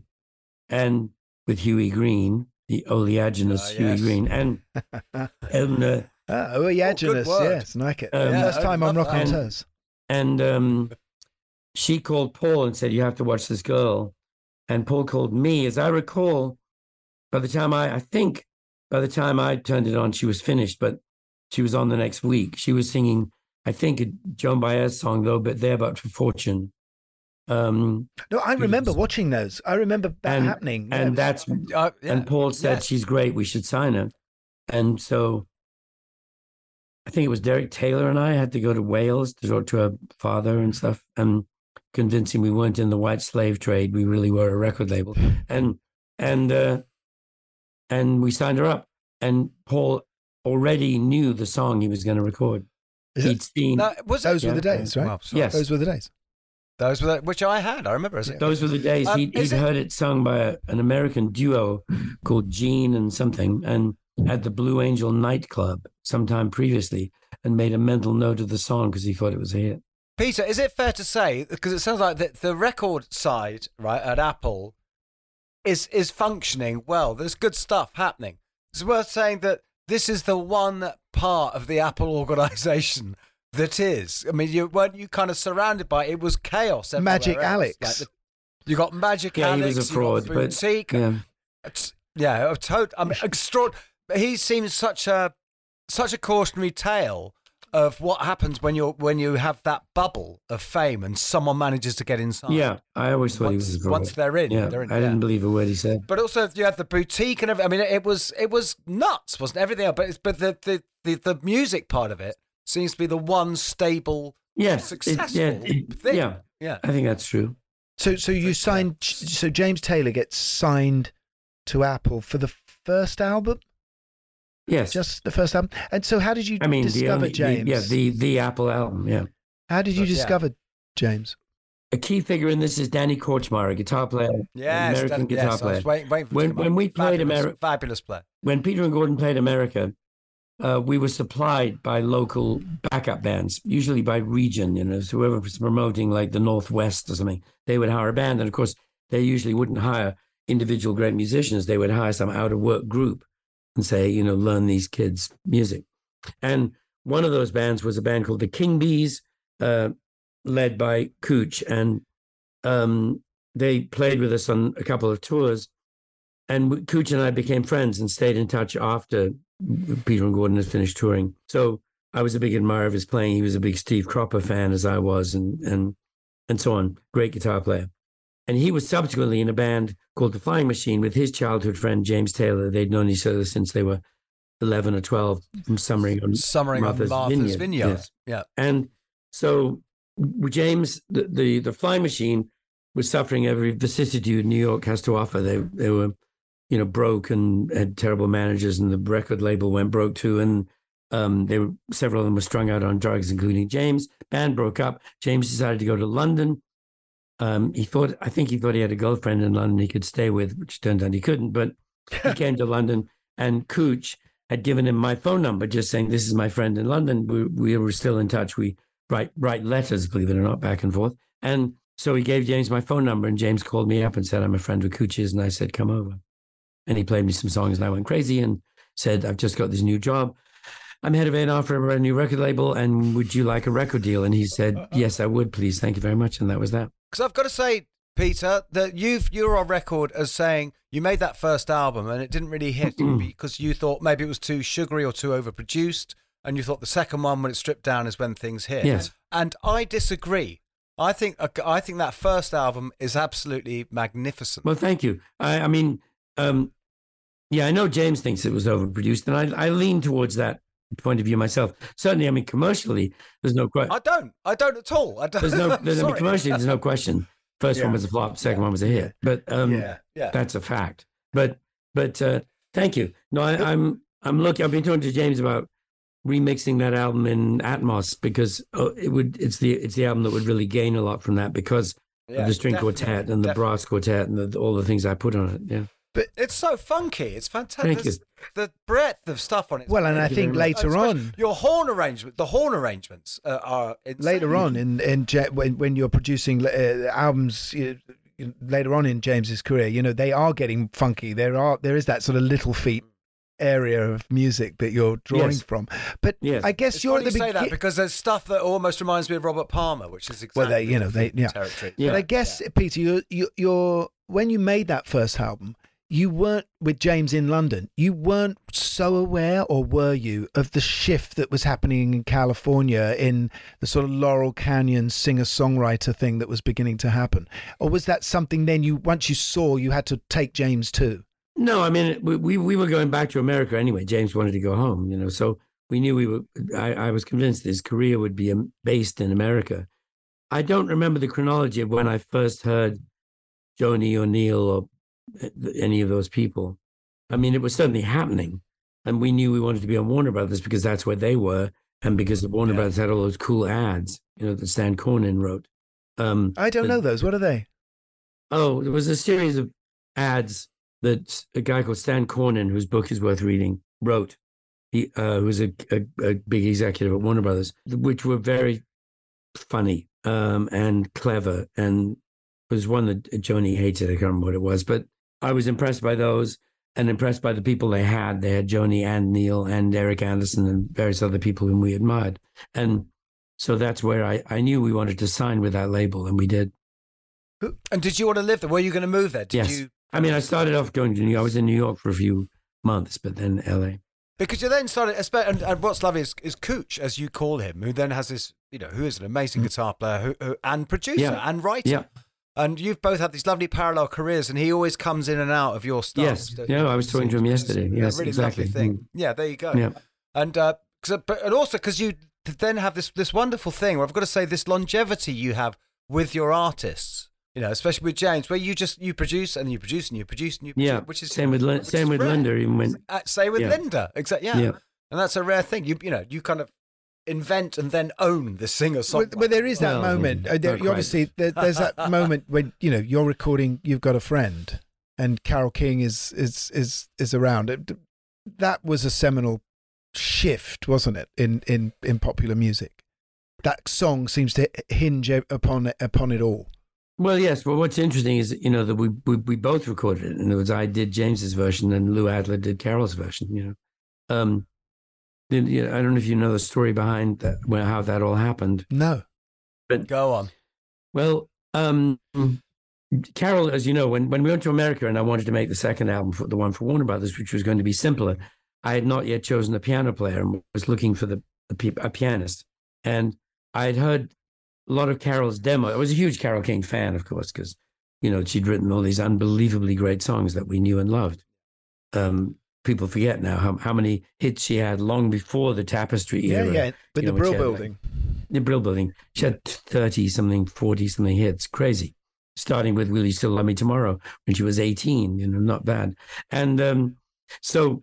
and with Huey Green, the oleaginous uh, Huey yes. Green, and and uh,
ah, oleaginous, oh, yes, like it. Um, First time on Rock on Tours.
And um, she called Paul and said, "You have to watch this girl." And Paul called me, as I recall. By the time I, I think, by the time I turned it on, she was finished, but she was on the next week. She was singing, I think, a Joan Baez song, though, but There But for Fortune. Um,
no, I remember was, watching those. I remember that
and,
happening.
And yes. that's, uh, yeah, and Paul said, yes. she's great, we should sign her. And so I think it was Derek Taylor and I had to go to Wales to talk to her father and stuff, and convince him we weren't in the white slave trade. We really were a record label. And, and, uh, And we signed her up, and Paul already knew the song he was going to record.
Is
He'd
it?
seen
No, was those yeah, were the days, right?
Well, yes,
those were the days.
Those were the, which I had. I remember.
Yeah. Those were the days. Um, he'd, he'd
it...
heard it sung by a, an American duo called Gene and something, and at the Blue Angel nightclub sometime previously, and made a mental note of the song because he thought it was a hit.
Peter, is it fair to say, because it sounds like the, the record side, right, at Apple is is functioning well. There's good stuff happening. It's worth saying that this is the one part of the Apple organization that is. I mean, you weren't you kind of surrounded by it, it was chaos.
Magic
else.
Alex.
Like the, you got Magic
yeah,
Alex.
He was a fraud,
you got Boutique.
But, yeah,
it's, yeah, a tot- I mean, extraordinary. He seems such a such a cautionary tale of what happens when you're when you have that bubble of fame and someone manages to get inside.
Yeah, I always thought
once,
he was a fraud.
Once they're in,
yeah,
they're in.
I didn't
yeah.
believe a word he said.
But also, you have the boutique and everything. I mean, it, it was it was nuts, wasn't it? Everything else, but it's, but the, the the the music part of it seems to be the one stable,
yes,
successful
it, yeah, it,
thing.
Yeah,
yeah,
I think that's true.
So, so you signed. So James Taylor gets signed to Apple for the first album.
Yes,
just the first album. And so, how did you
I mean,
discover
only,
James?
The, yeah, the the Apple album. Yeah.
How did you
but,
discover
yeah.
James?
A key figure in this is Danny Korchmar, a guitar player,
yes,
American
Dan,
guitar
yes,
player.
Wait, wait
when when we played America,
fabulous player.
When Peter and Gordon played America, uh, we were supplied by local backup bands, usually by region. You know, so whoever was promoting like the Northwest or something, they would hire a band, and of course, they usually wouldn't hire individual great musicians. They would hire some out of work group and say, you know, learn these kids music. And one of those bands was a band called the King Bees, uh, led by Cooch. And um, they played with us on a couple of tours. And Cooch and I became friends and stayed in touch after Peter and Gordon had finished touring. So I was a big admirer of his playing. He was a big Steve Cropper fan, as I was, and and and so on. Great guitar player. And he was subsequently in a band called The Flying Machine with his childhood friend, James Taylor. They'd known each other since they were eleven or twelve from Summering on
Summering
Martha's,
on Martha's
Vineyard.
Vineyard.
Yes.
Yeah.
And so James, the, the, the Flying Machine was suffering every vicissitude New York has to offer. They, they were, you know, broke and had terrible managers, and the record label went broke too. And um, they were, several of them were strung out on drugs, including James. Band broke up. James decided to go to London. Um, he thought, I think he thought he had a girlfriend in London he could stay with, which turned out he couldn't. But he came to London, and Cooch had given him my phone number, just saying, "This is my friend in London." We, we were still in touch. We write write letters, believe it or not, back and forth. And so he gave James my phone number, and James called me up and said, "I'm a friend with Cooch's," and I said, "Come over." And he played me some songs, and I went crazy and said, "I've just got this new job. I'm head of A and R for a new record label, and would you like a record deal?" And he said, "Yes, I would, please. Thank you very much." And that was that.
Because I've got to say, Peter, that you've you're on record as saying you made that first album and it didn't really hit because you thought maybe it was too sugary or too overproduced, and you thought the second one, when it's stripped down, is when things hit.
Yes.
And I disagree. I think I think that first album is absolutely magnificent.
Well, thank you. I, I mean, um, yeah, I know James thinks it was overproduced, and I, I lean towards that point of view myself. Certainly, I mean, commercially, there's no question.
I don't. I don't at all. I don't.
There's no. There's, I mean, commercially, there's no question. First
Yeah.
one was a flop. Second one was a hit. But um,
Yeah, yeah.
that's a fact. But but uh, thank you. No, I, I'm I'm looking. I've been talking to James about remixing that album in Atmos because uh, it would. It's the it's the album that would really gain a lot from that because
Yeah,
of the string
definitely,
quartet and the
definitely.
brass quartet and the, all the things I put on it. Yeah.
But it's so funky. It's fantastic.
Thank
There's- The breadth of stuff on it.
Well, and I think later on,
your horn arrangement, the horn arrangements uh, are insane.
later on in in Ja- when when you're producing uh, albums you know, later on in James's career, you know they are getting funky. There are there is that sort of Little Feat area of music that you're drawing
Yes.
from. But
Yes.
I guess
It's
you're at
funny
the
you say that
beginning.
because there's stuff that almost reminds me of Robert Palmer, which is exactly
Well, they you know they yeah.
territory.
But I guess Peter, you you you're when you made that first album, you weren't with James in London. You weren't so aware, or were you, of the shift that was happening in California in the sort of Laurel Canyon singer-songwriter thing that was beginning to happen? Or was that something then you, once you saw, you had to take James to?
No, I mean, we, we we were going back to America anyway. James wanted to go home, you know, so we knew we were, I, I was convinced his career would be um, based in America. I don't remember the chronology of when I first heard Joni or Neil or any of those people. I mean, it was certainly happening. And we knew we wanted to be on Warner Brothers because that's where they were. And because the Warner
Yeah.
Brothers had all those cool ads, you know, that Stan Cornin wrote. Um,
I don't
the-
know those. What are they?
Oh, there was a series of ads that a guy called Stan Cornin, whose book is worth reading, wrote. He uh, who was a, a, a big executive at Warner Brothers, which were very funny um, and clever. And there was one that Joni hated. I can't remember what it was, but I was impressed by those and impressed by the people they had. They had Joni and Neil and Eric Anderson and various other people whom we admired. And so that's where I, I knew we wanted to sign with that label, and we did.
And did you want to live there? Were you going to move there? Did
yes.
you?
I mean, I started off going to New York. I was in New York for a few months, but then L A.
Because you then started, espe- and, and what's lovely is, is Cooch, as you call him, who then has this, you know, who is an amazing guitar player who, who, and producer
Yeah.
and writer.
Yeah.
And you've both had these lovely parallel careers, and he always comes in and out of your stuff.
Yes.
So-
Yeah, I was talking to him yesterday.
Yeah,
Yes,
really
exactly.
lovely thing.
Mm.
Yeah, there you go.
Yeah.
And uh, 'cause, but and also because you then have this this wonderful thing where I've got to say this longevity you have with your artists. You know, especially with James, where you just you produce and you produce and you produce and you produce,
Yeah.
which is
same with Lin-
which
same
is
with
rare.
Linda. Even when
Uh, same with
yeah.
Linda, exactly. Yeah.
Yeah.
And that's a rare thing. You you know you kind of invent and then own the singer song.
But, but there is that
Well,
moment.
mm,
Uh, there,
not
you obviously, there, there's that moment when you know you're recording. You've got a friend, and Carole King is is is is around. It, that was a seminal shift, wasn't it? In in in popular music, that song seems to hinge upon upon it all.
Well, yes. Well, what's interesting is, you know, that we, we we both recorded it. In other words, I did James's version and Lou Adler did Carol's version, you know. Um, then, you know, I don't know if you know the story behind that, well, how that all happened.
No.
But
Go on.
Well, um, Carol, as you know, when, when we went to America and I wanted to make the second album, for the one for Warner Brothers, which was going to be simpler, I had not yet chosen a piano player and was looking for the, the a pianist. And I had heard a lot of Carol's demo. I was a huge Carole King fan, of course, because, you know, she'd written all these unbelievably great songs that we knew and loved. Um, people forget now how, how many hits she had long before the Tapestry
Yeah,
era.
yeah, with
you
the
know,
Brill
she had,
Building.
Like, the Brill Building. She had thirty something, forty something hits. Crazy. Starting with Will You Still Love Me Tomorrow when she was eighteen, you know, not bad. And um, so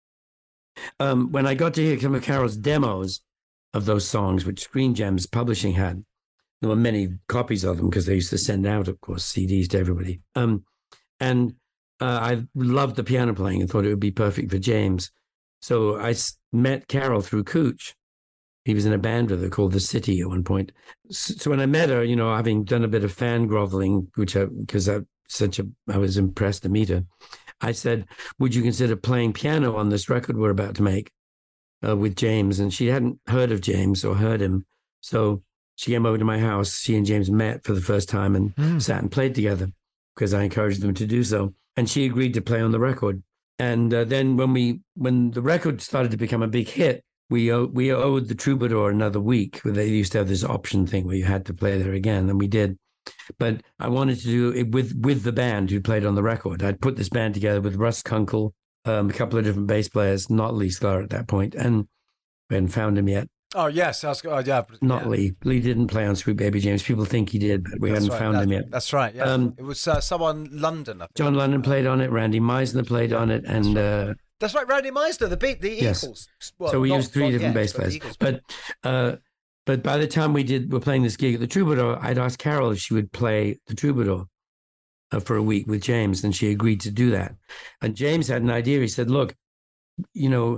um, when I got to hear some of Carol's demos of those songs, which Screen Gems Publishing had, there were many copies of them because they used to send out, of course, C Ds to everybody. Um, and uh, I loved the piano playing and thought it would be perfect for James. So I met Carol through Cooch. He was in a band with her called The City at one point. So when I met her, you know, having done a bit of fan groveling, which I, because I such a, I was impressed to meet her, I said, would you consider playing piano on this record we're about to make uh, with James? And she hadn't heard of James or heard him. So she came over to my house. She and James met for the first time and mm. sat and played together because I encouraged them to do so. And she agreed to play on the record. And uh, then when we when the record started to become a big hit, we owe, we owed the Troubadour another week. Where they used to have this option thing where you had to play there again, and we did. But I wanted to do it with with the band who played on the record. I'd put this band together with Russ Kunkel, um, a couple of different bass players, not Lee Sklar at that point, and we hadn't found him yet.
Oh yes, I was, oh, yeah,
not
yeah.
Lee. Lee didn't play on Sweet Baby James. People think he did, but we
that's
hadn't
right.
found
that,
him yet.
That's right. Yeah, um, it was uh, someone London. I think.
John London played on it. Randy Meisner played on it, and
that's right.
Uh,
that's right. Randy Meisner, the beat, the
yes.
Eagles. Well,
so we
not,
used three different
yet,
bass players,
but
but uh, but by the time we did, we're playing this gig at the Troubadour. I'd asked Carol if she would play the Troubadour uh, for a week with James, and she agreed to do that. And James had an idea. He said, "Look, you know,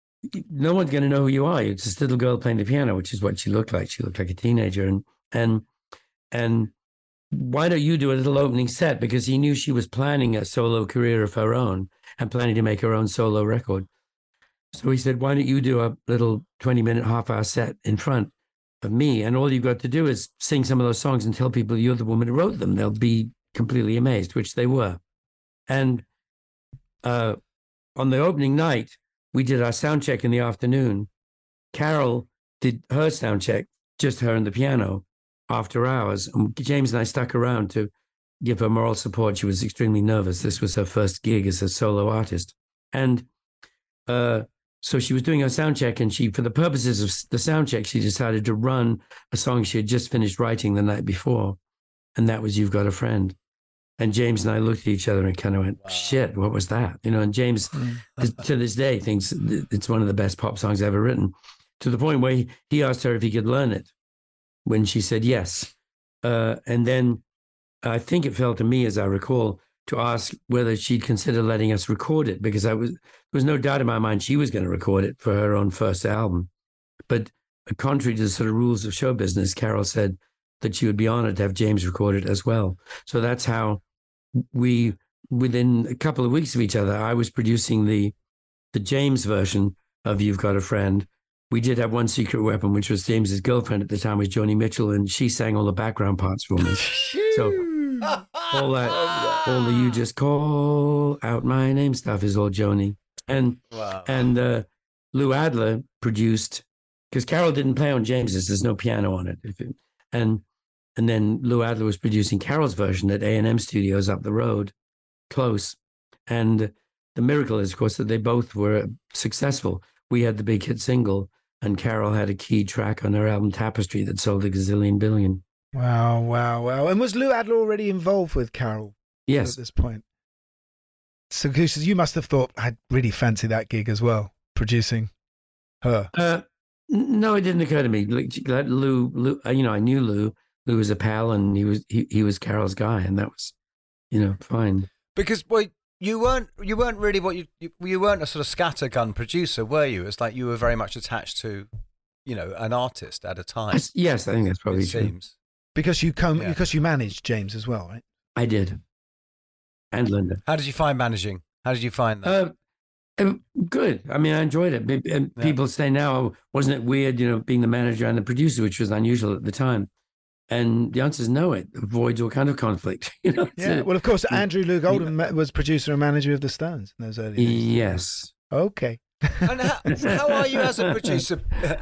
no one's going to know who you are. You're just a little girl playing the piano," which is what she looked like. She looked like a teenager. And, and, and why don't you do a little opening set? Because he knew she was planning a solo career of her own and planning to make her own solo record. So he said, why don't you do a little twenty minute, half hour set in front of me? And all you've got to do is sing some of those songs and tell people you're the woman who wrote them. They'll be completely amazed, which they were. And uh, on the opening night, we did our sound check in the afternoon. Carol did her sound check, just her and the piano, after hours. And James and I stuck around to give her moral support. She was extremely nervous. This was her first gig as a solo artist. And uh, so she was doing her sound check, and she, for the purposes of the sound check, she decided to run a song she had just finished writing the night before. And that was You've Got a Friend. And James and I looked at each other and kind of went, wow. Shit, what was that? You know, and James, to this day, thinks it's one of the best pop songs ever written, to the point where he, he asked her if he could learn it when she said yes. Uh, and then I think it fell to me, as I recall, to ask whether she'd consider letting us record it, because I was, there was no doubt in my mind she was going to record it for her own first album. But contrary to the sort of rules of show business, Carol said that she would be honored to have James record it as well. So that's how we, within a couple of weeks of each other, I was producing the the James version of You've Got a Friend. We did have one secret weapon, which was James's girlfriend at the time was Joni Mitchell, and she sang all the background parts for me. So all that, all the You Just Call Out My Name stuff is all Joni. And wow. and uh, Lou Adler produced, because Carol didn't play on James's, there's no piano on it. it and and then Lou Adler was producing Carol's version at A and M Studios up the road, close. And the miracle is, of course, that they both were successful. We had the big hit single, and Carol had a key track on her album Tapestry that sold a gazillion billion.
Wow, wow, wow. And was Lou Adler already involved with Carol?
Yes.
At this point? So you must have thought, I'd really fancy that gig as well, producing her.
Uh, no, it didn't occur to me. Like, Lou, Lou, you know, I knew Lou. Lou was a pal, and he was he, he was Carol's guy, and that was, you know, fine.
Because well, you weren't you weren't really what you, you you weren't a sort of scattergun producer, were you? It's like you were very much attached to, you know, an artist at a time.
Yes, I think that's probably
it
true.
Seems.
Because you come
yeah.
because you managed James as well, right?
I did, and Linda.
How did you find managing? How did you find that?
Uh, good. I mean, I enjoyed it. And yeah. People say now, wasn't it weird, you know, being the manager and the producer, which was unusual at the time? And the answer is no. It avoids all kind of conflict. You know.
Yeah. Well, of course, Andrew Loog Oldham yeah. was producer and manager of the Stones in those early days.
Yes.
Okay.
And how, how are you as a producer?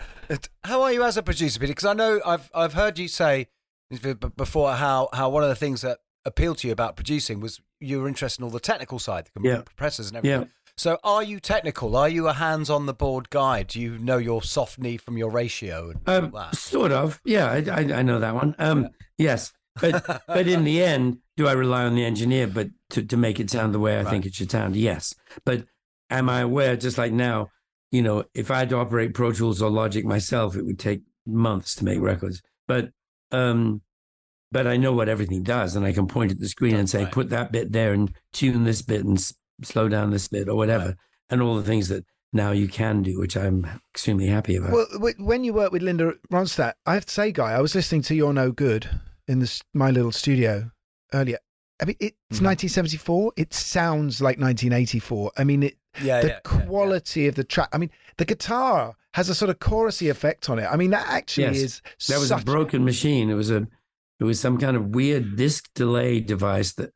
How are you as a producer, Peter? Because I know I've I've heard you say before how how one of the things that appealed to you about producing was you were interested in all the technical side, the
Yeah.
compressors and everything.
Yeah.
So are you technical? Are you a hands-on-the-board guy? Do you know your soft knee from your ratio? And
Um,
all that?
sort of. Yeah, I, I, I know that one. Um, yes. But but in the end, do I rely on the engineer but to, to make it sound the way I
Right.
think it should sound? Yes. But am I aware, just like now, you know, if I had to operate Pro Tools or Logic myself, it would take months to make records. But um, but I know what everything does, and I can point at the screen and say,
right.
put that bit there and tune this bit and s- slow down this bit or whatever,
Right.
and all the things that now you can do, which I'm extremely happy about.
Well, w- when you work with Linda Ronstadt, I have to say, Guy, I was listening to You're No Good in this, my little studio earlier. I mean, it's
Mm-hmm.
nineteen seventy-four. It sounds like nineteen eighty-four. I mean, it,
Yeah,
the
yeah, yeah,
quality of the track. I mean, the guitar has a sort of chorusy effect on it. I mean, that actually
Yes.
is
That was
such
a broken machine. It was a, it was some kind of weird disc delay device that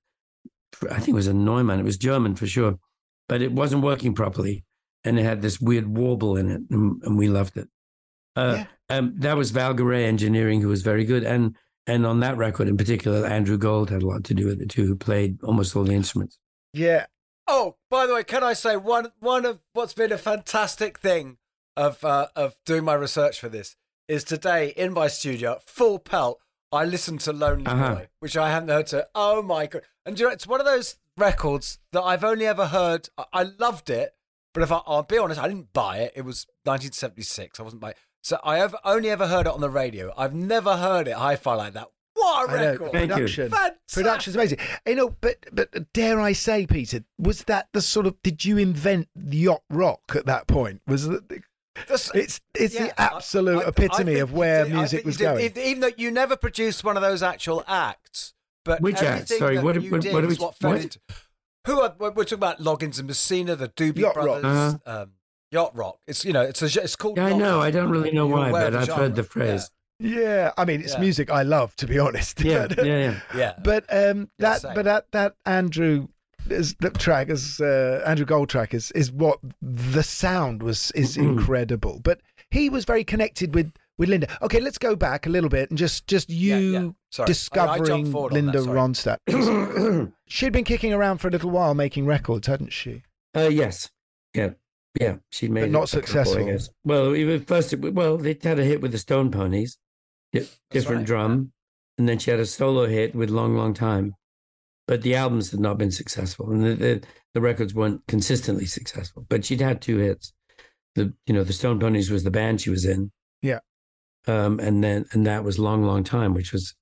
I think it was a Neumann. It was German for sure, but it wasn't working properly, and it had this weird warble in it, and, and we loved it. Uh, um, that was Val Garay Engineering, who was very good, and and on that record in particular, Andrew Gold had a lot to do with it too, who played almost all the instruments.
Yeah.
Oh, by the way, can I say one one of what's been a fantastic thing of uh, of doing my research for this is today in my studio, full pelt, I listened to Lonely
Uh-huh.
Boy, which I hadn't heard to. Oh my god! And do you know, it's one of those records that I've only ever heard. I, I loved it, but if I, I'll be honest, I didn't buy it. It was nineteen seventy-six. I wasn't buying. So I have only ever heard it on the radio. I've never heard it hi-fi like that. What a
I know,
record!
production,
Fantastic.
production's amazing. You know, but but dare I say, Peter, was that the sort of? Did you invent yacht rock at that point? Was it?
This-
It's it's
yeah,
the absolute
I- I- I
epitome
think
of
you
where
did- I
music
think you
was
did.
going.
Even even though you never produced one of those actual acts, but
Which acts?
everything
Sorry,
that
what-
you
what-
did
what are
was
we-
what fed
what?
into. Who are we're we're talking about? Loggins and Messina, the Doobie
Yacht Rock.
Brothers, um, Yacht Rock. It's you know it's a it's called.
Yeah, I
Yacht
know.
Rock.
I don't really know
You're
why,
aware of
but I've
genre.
heard the phrase.
Yeah, I mean, it's
Yeah.
music I love, to be honest.
Yeah,
But,
yeah, yeah.
Yeah,
But um, that,
same.
but that that Andrew is the track is uh, Andrew Gold track is is what the sound was is incredible. But he was very connected with with Linda. Okay, let's go back a little bit and just just you
Yeah, yeah. Sorry. I- I
discovering
jumped forward on
Linda
that, sorry.
Ronstadt. She'd been kicking around for a little while making records, hadn't she?
Uh, yes. Yeah. Yeah. She made
But
it
not
a couple, I
successful.
guess. Well, even first, it, well, they had a hit with the Stone Ponies, di- different
right,
drum, and then she had a solo hit with Long, Long Time. But the albums had not been successful, and the, the, the records weren't consistently successful. But she'd had two hits. The you know the Stone Ponies was the band she was in.
Yeah.
Um, and then and that was Long, Long Time, which was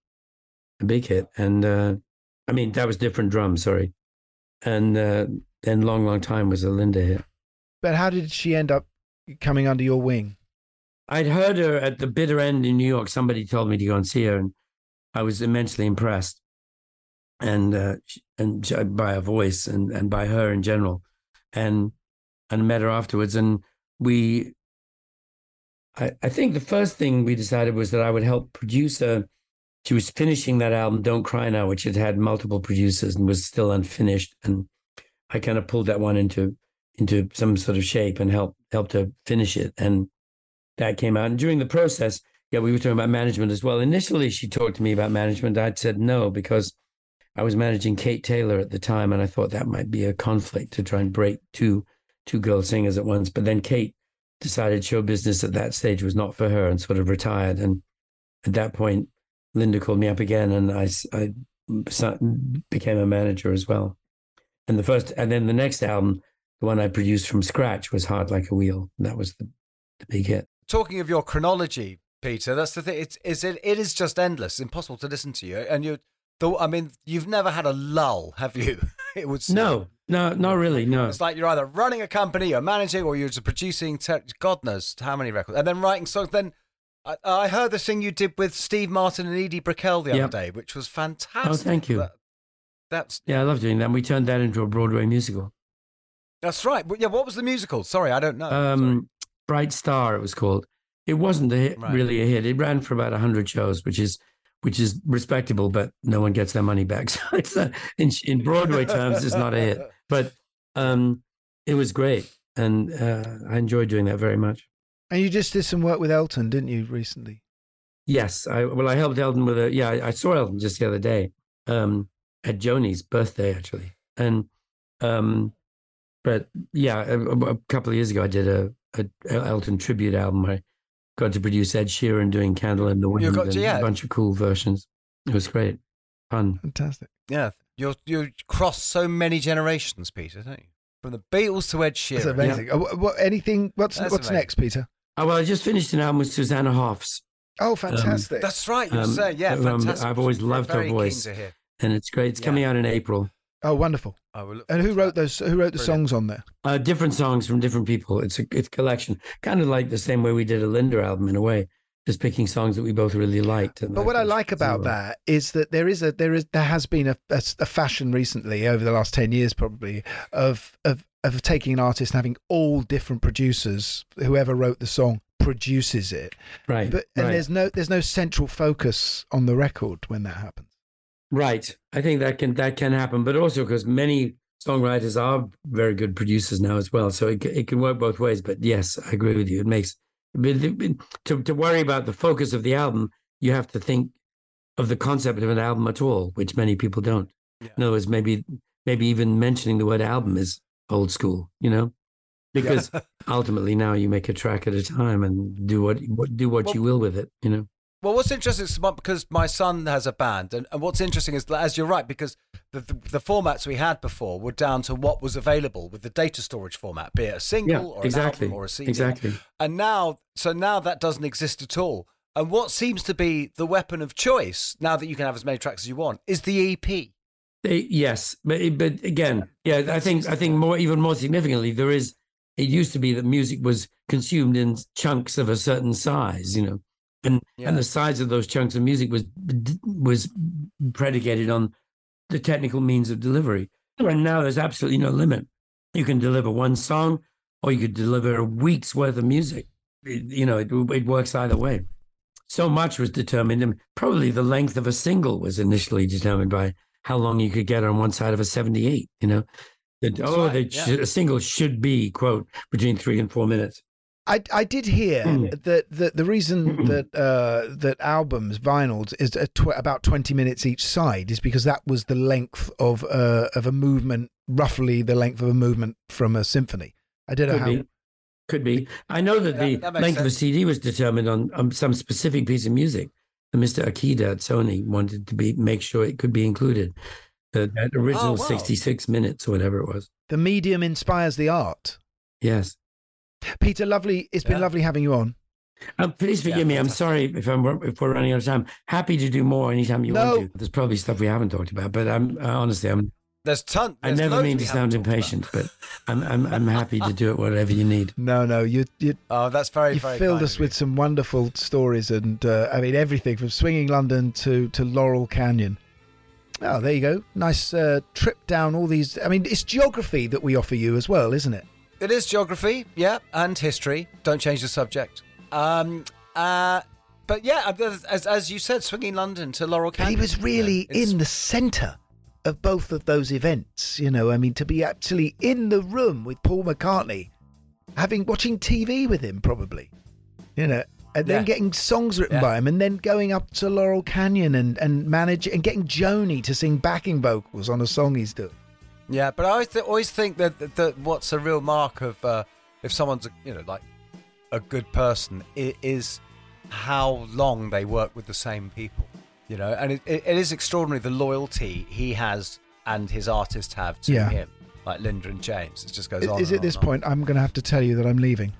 a big hit. And uh, I mean that was different drums, sorry. And uh, then Long, Long Time was a Linda hit.
But how did she end up coming under your wing?
I'd heard her at the bitter end in New York. Somebody told me to go and see her, and I was immensely impressed. And uh, she- and she- by her voice and, and by her in general, and and met her afterwards. And we, I, I think the first thing we decided was that I would help produce her. She was finishing that album, Don't Cry Now, which had had multiple producers and was still unfinished. And I kind of pulled that one into into some sort of shape and helped helped her finish it. And that came out. And during the process, yeah, we were talking about management as well. Initially, she talked to me about management. I'd said no because I was managing Kate Taylor at the time, and I thought that might be a conflict to try and break two two girl singers at once. But then Kate decided show business at that stage was not for her and sort of retired. And at that point, Linda called me up again, and I, I became a manager as well. And the first, and then the next album, the one I produced from scratch, was Hard Like a Wheel. That was the, the big hit.
Talking of your chronology, Peter, that's the thing. It's is it it is just endless. It's impossible to listen to you, and you. The, I mean, you've never had a lull, have you? It would seem.
No, no, not really. No,
It's like you're either running a company, you're managing, or you're just producing. Te- God knows how many records, and then writing songs. Then I, I heard the thing you did with Steve Martin and Edie Brickell the
Yep.
other day, which was fantastic.
Oh, thank you.
That- that's
yeah, I love doing that. We turned that into a Broadway musical.
that's right. But yeah, what was the musical? Sorry, I don't know.
Um, Bright Star, it was called. It wasn't a hit,
Right.
really a hit. It ran for about a hundred shows, which is which is respectable, but no one gets their money back. So it's a, in in Broadway terms, it's not a hit. But um, it was great, and uh, I enjoyed doing that very much.
And you just did some work with Elton, didn't you, recently?
Yes, I well, I helped Elton with a yeah. I, I saw Elton just the other day, um, at Joni's birthday, actually. And, um, but yeah, a, a couple of years ago, I did a, a Elton tribute album. I got to produce Ed Sheeran doing Candle in the Wind
got
and
to, yeah.
a bunch of cool versions. It was great. Fun.
Fantastic.
Yeah. You you cross so many generations, Peter, don't you? From the Beatles to Ed Sheeran.
That's amazing.
Yeah.
Uh, what, anything? What's
That's
what's
amazing.
next, Peter?
Oh, well, I just finished an album with Susanna Hoffs.
Oh, fantastic!
Um, That's right. You were
Um,
saying, yeah,
um,
fantastic.
I've always loved her
Very keen
voice.
to hear.
And it's great. It's
Yeah.
coming out in April.
Oh, wonderful!
I will look
And who
forward to
wrote
that.
those? Who wrote the
Brilliant.
songs on there?
Uh, different songs from different people. It's a it's a collection, kind of like the same way we did a Linda album in a way, just picking songs that we both really liked. And
But what I like about that is that there is a there is there has been a, a, a fashion recently over the last ten years probably of of of taking an artist and having all different producers. Whoever wrote the song produces it,
right?
But and
right.
there's no there's no central focus on the record when that happens.
Right. I think that can that can happen, but also because many songwriters are very good producers now as well, so it it can work both ways. But yes, I agree with you. It makes to to worry about the focus of the album, you have to think of the concept of an album at all, which many people don't.
Yeah.
In other words, maybe maybe even mentioning the word album is old school, you know, because
Yeah.
ultimately now you make a track at a time and do what, what do what
Well,
you will with it, you know.
Well, what's interesting is my- because my son has a band, and, and what's interesting is, as you're right, because the, the the formats we had before were down to what was available with the data storage format, be it a single
Yeah,
or
exactly,
an album or a C D.
exactly.
And now, so now that doesn't exist at all. And what seems to be the weapon of choice now that you can have as many tracks as you want is the E P.
They, yes, but but again, yeah, I think I think more even more significantly, there is. It used to be that music was consumed in chunks of a certain size, you know, and
Yeah.
and the size of those chunks of music was was predicated on the technical means of delivery. And now there's absolutely no limit. You can deliver one song, or you could deliver a week's worth of music. It, you know, it, it works either way. So much was determined, and probably the length of a single was initially determined by how long you could get on one side of a seventy-eight, you know. That, oh,
right,
they
yeah.
should, a single should be, quote, between three and four minutes.
I, I did hear that, that the reason that uh, that albums, vinyls, is a tw- about twenty minutes each side is because that was the length of uh, of a movement, roughly the length of a movement from a symphony. I don't know
Could
how.
be. Could be. I know that the
That- that makes
length of a
sense.
C D was determined on, on some specific piece of music. And Mister Akida at Sony wanted to be make sure it could be included. Uh, that original
Oh, wow.
sixty-six minutes or whatever it was.
The medium inspires the art.
Yes.
Peter, lovely. It's been
Yeah.
lovely having you on.
Um, please forgive
Yeah,
me. I'm
fantastic.
sorry if I'm if we're running out of time. Happy to do more anytime you
No.
want to. There's probably stuff we haven't talked about, but I'm uh, honestly I'm
There's ton.
I
there's
never
loads
mean
we
to
haven't
sound
talked about.
impatient, but I'm I'm I'm happy to do it whatever you need.
No, no, you you
Oh, that's very,
you
very
filled
kind
us
of you.
with some wonderful stories, and uh, I mean everything from Swinging London to to Laurel Canyon. Oh, there you go. Nice uh, trip down all these. I mean, it's geography that we offer you as well, isn't it?
It is geography, yeah, and history. Don't change the subject. Um, uh, but yeah, as as you said, Swinging London to Laurel
But
Canyon.
he was really
It's-
in the centre of both of those events. You know, I mean, to be actually in the room with Paul McCartney, having watching T V with him, probably. You know, and then
Yeah.
getting songs written
Yeah.
by him, and then going up to Laurel Canyon and and manage and getting Joni to sing backing vocals on a song he's doing.
Yeah, but I always, th- always think that, that, that what's a real mark of uh, if someone's a, you know like a good person i- is how long they work with the same people. You know, and it, it, it is extraordinary the loyalty he has and his artists have to
Yeah.
him, like Linda and James. It just goes
Is,
on.
is
and
at this
on and on.
point I'm going to have to tell you that I'm leaving.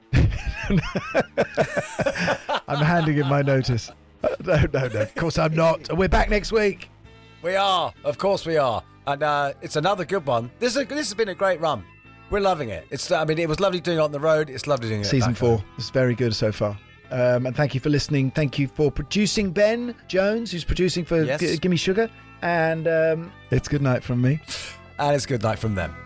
I'm handing in my notice. No, no, no. Of course I'm not. We're back next week.
We are, of course we are, and uh, it's another good one. This is a, this has been a great run. We're loving it. It's I mean it was lovely doing it on the road. It's lovely doing it.
Season
back
four.
home.
It's very good so far. Um, and thank you for listening. Thank you for producing Ben Jones, who's producing for
Yes.
G- Gimme Sugar. And um, it's good night from me.
And it's good night from them.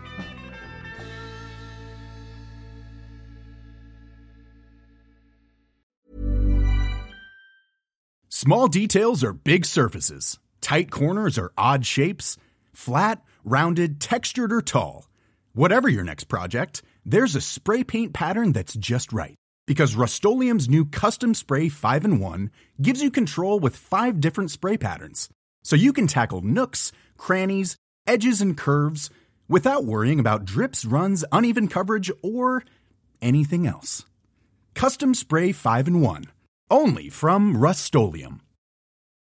Small details are big surfaces. Tight corners are odd shapes. Flat, rounded, textured, or tall. Whatever your next project, there's a spray paint pattern that's just right. Because Rust-Oleum's new Custom Spray five in one gives you control with five different spray patterns. So you can tackle nooks, crannies, edges, and curves without worrying about drips, runs, uneven coverage, or anything else. Custom Spray five in one. Only from Rust-Oleum.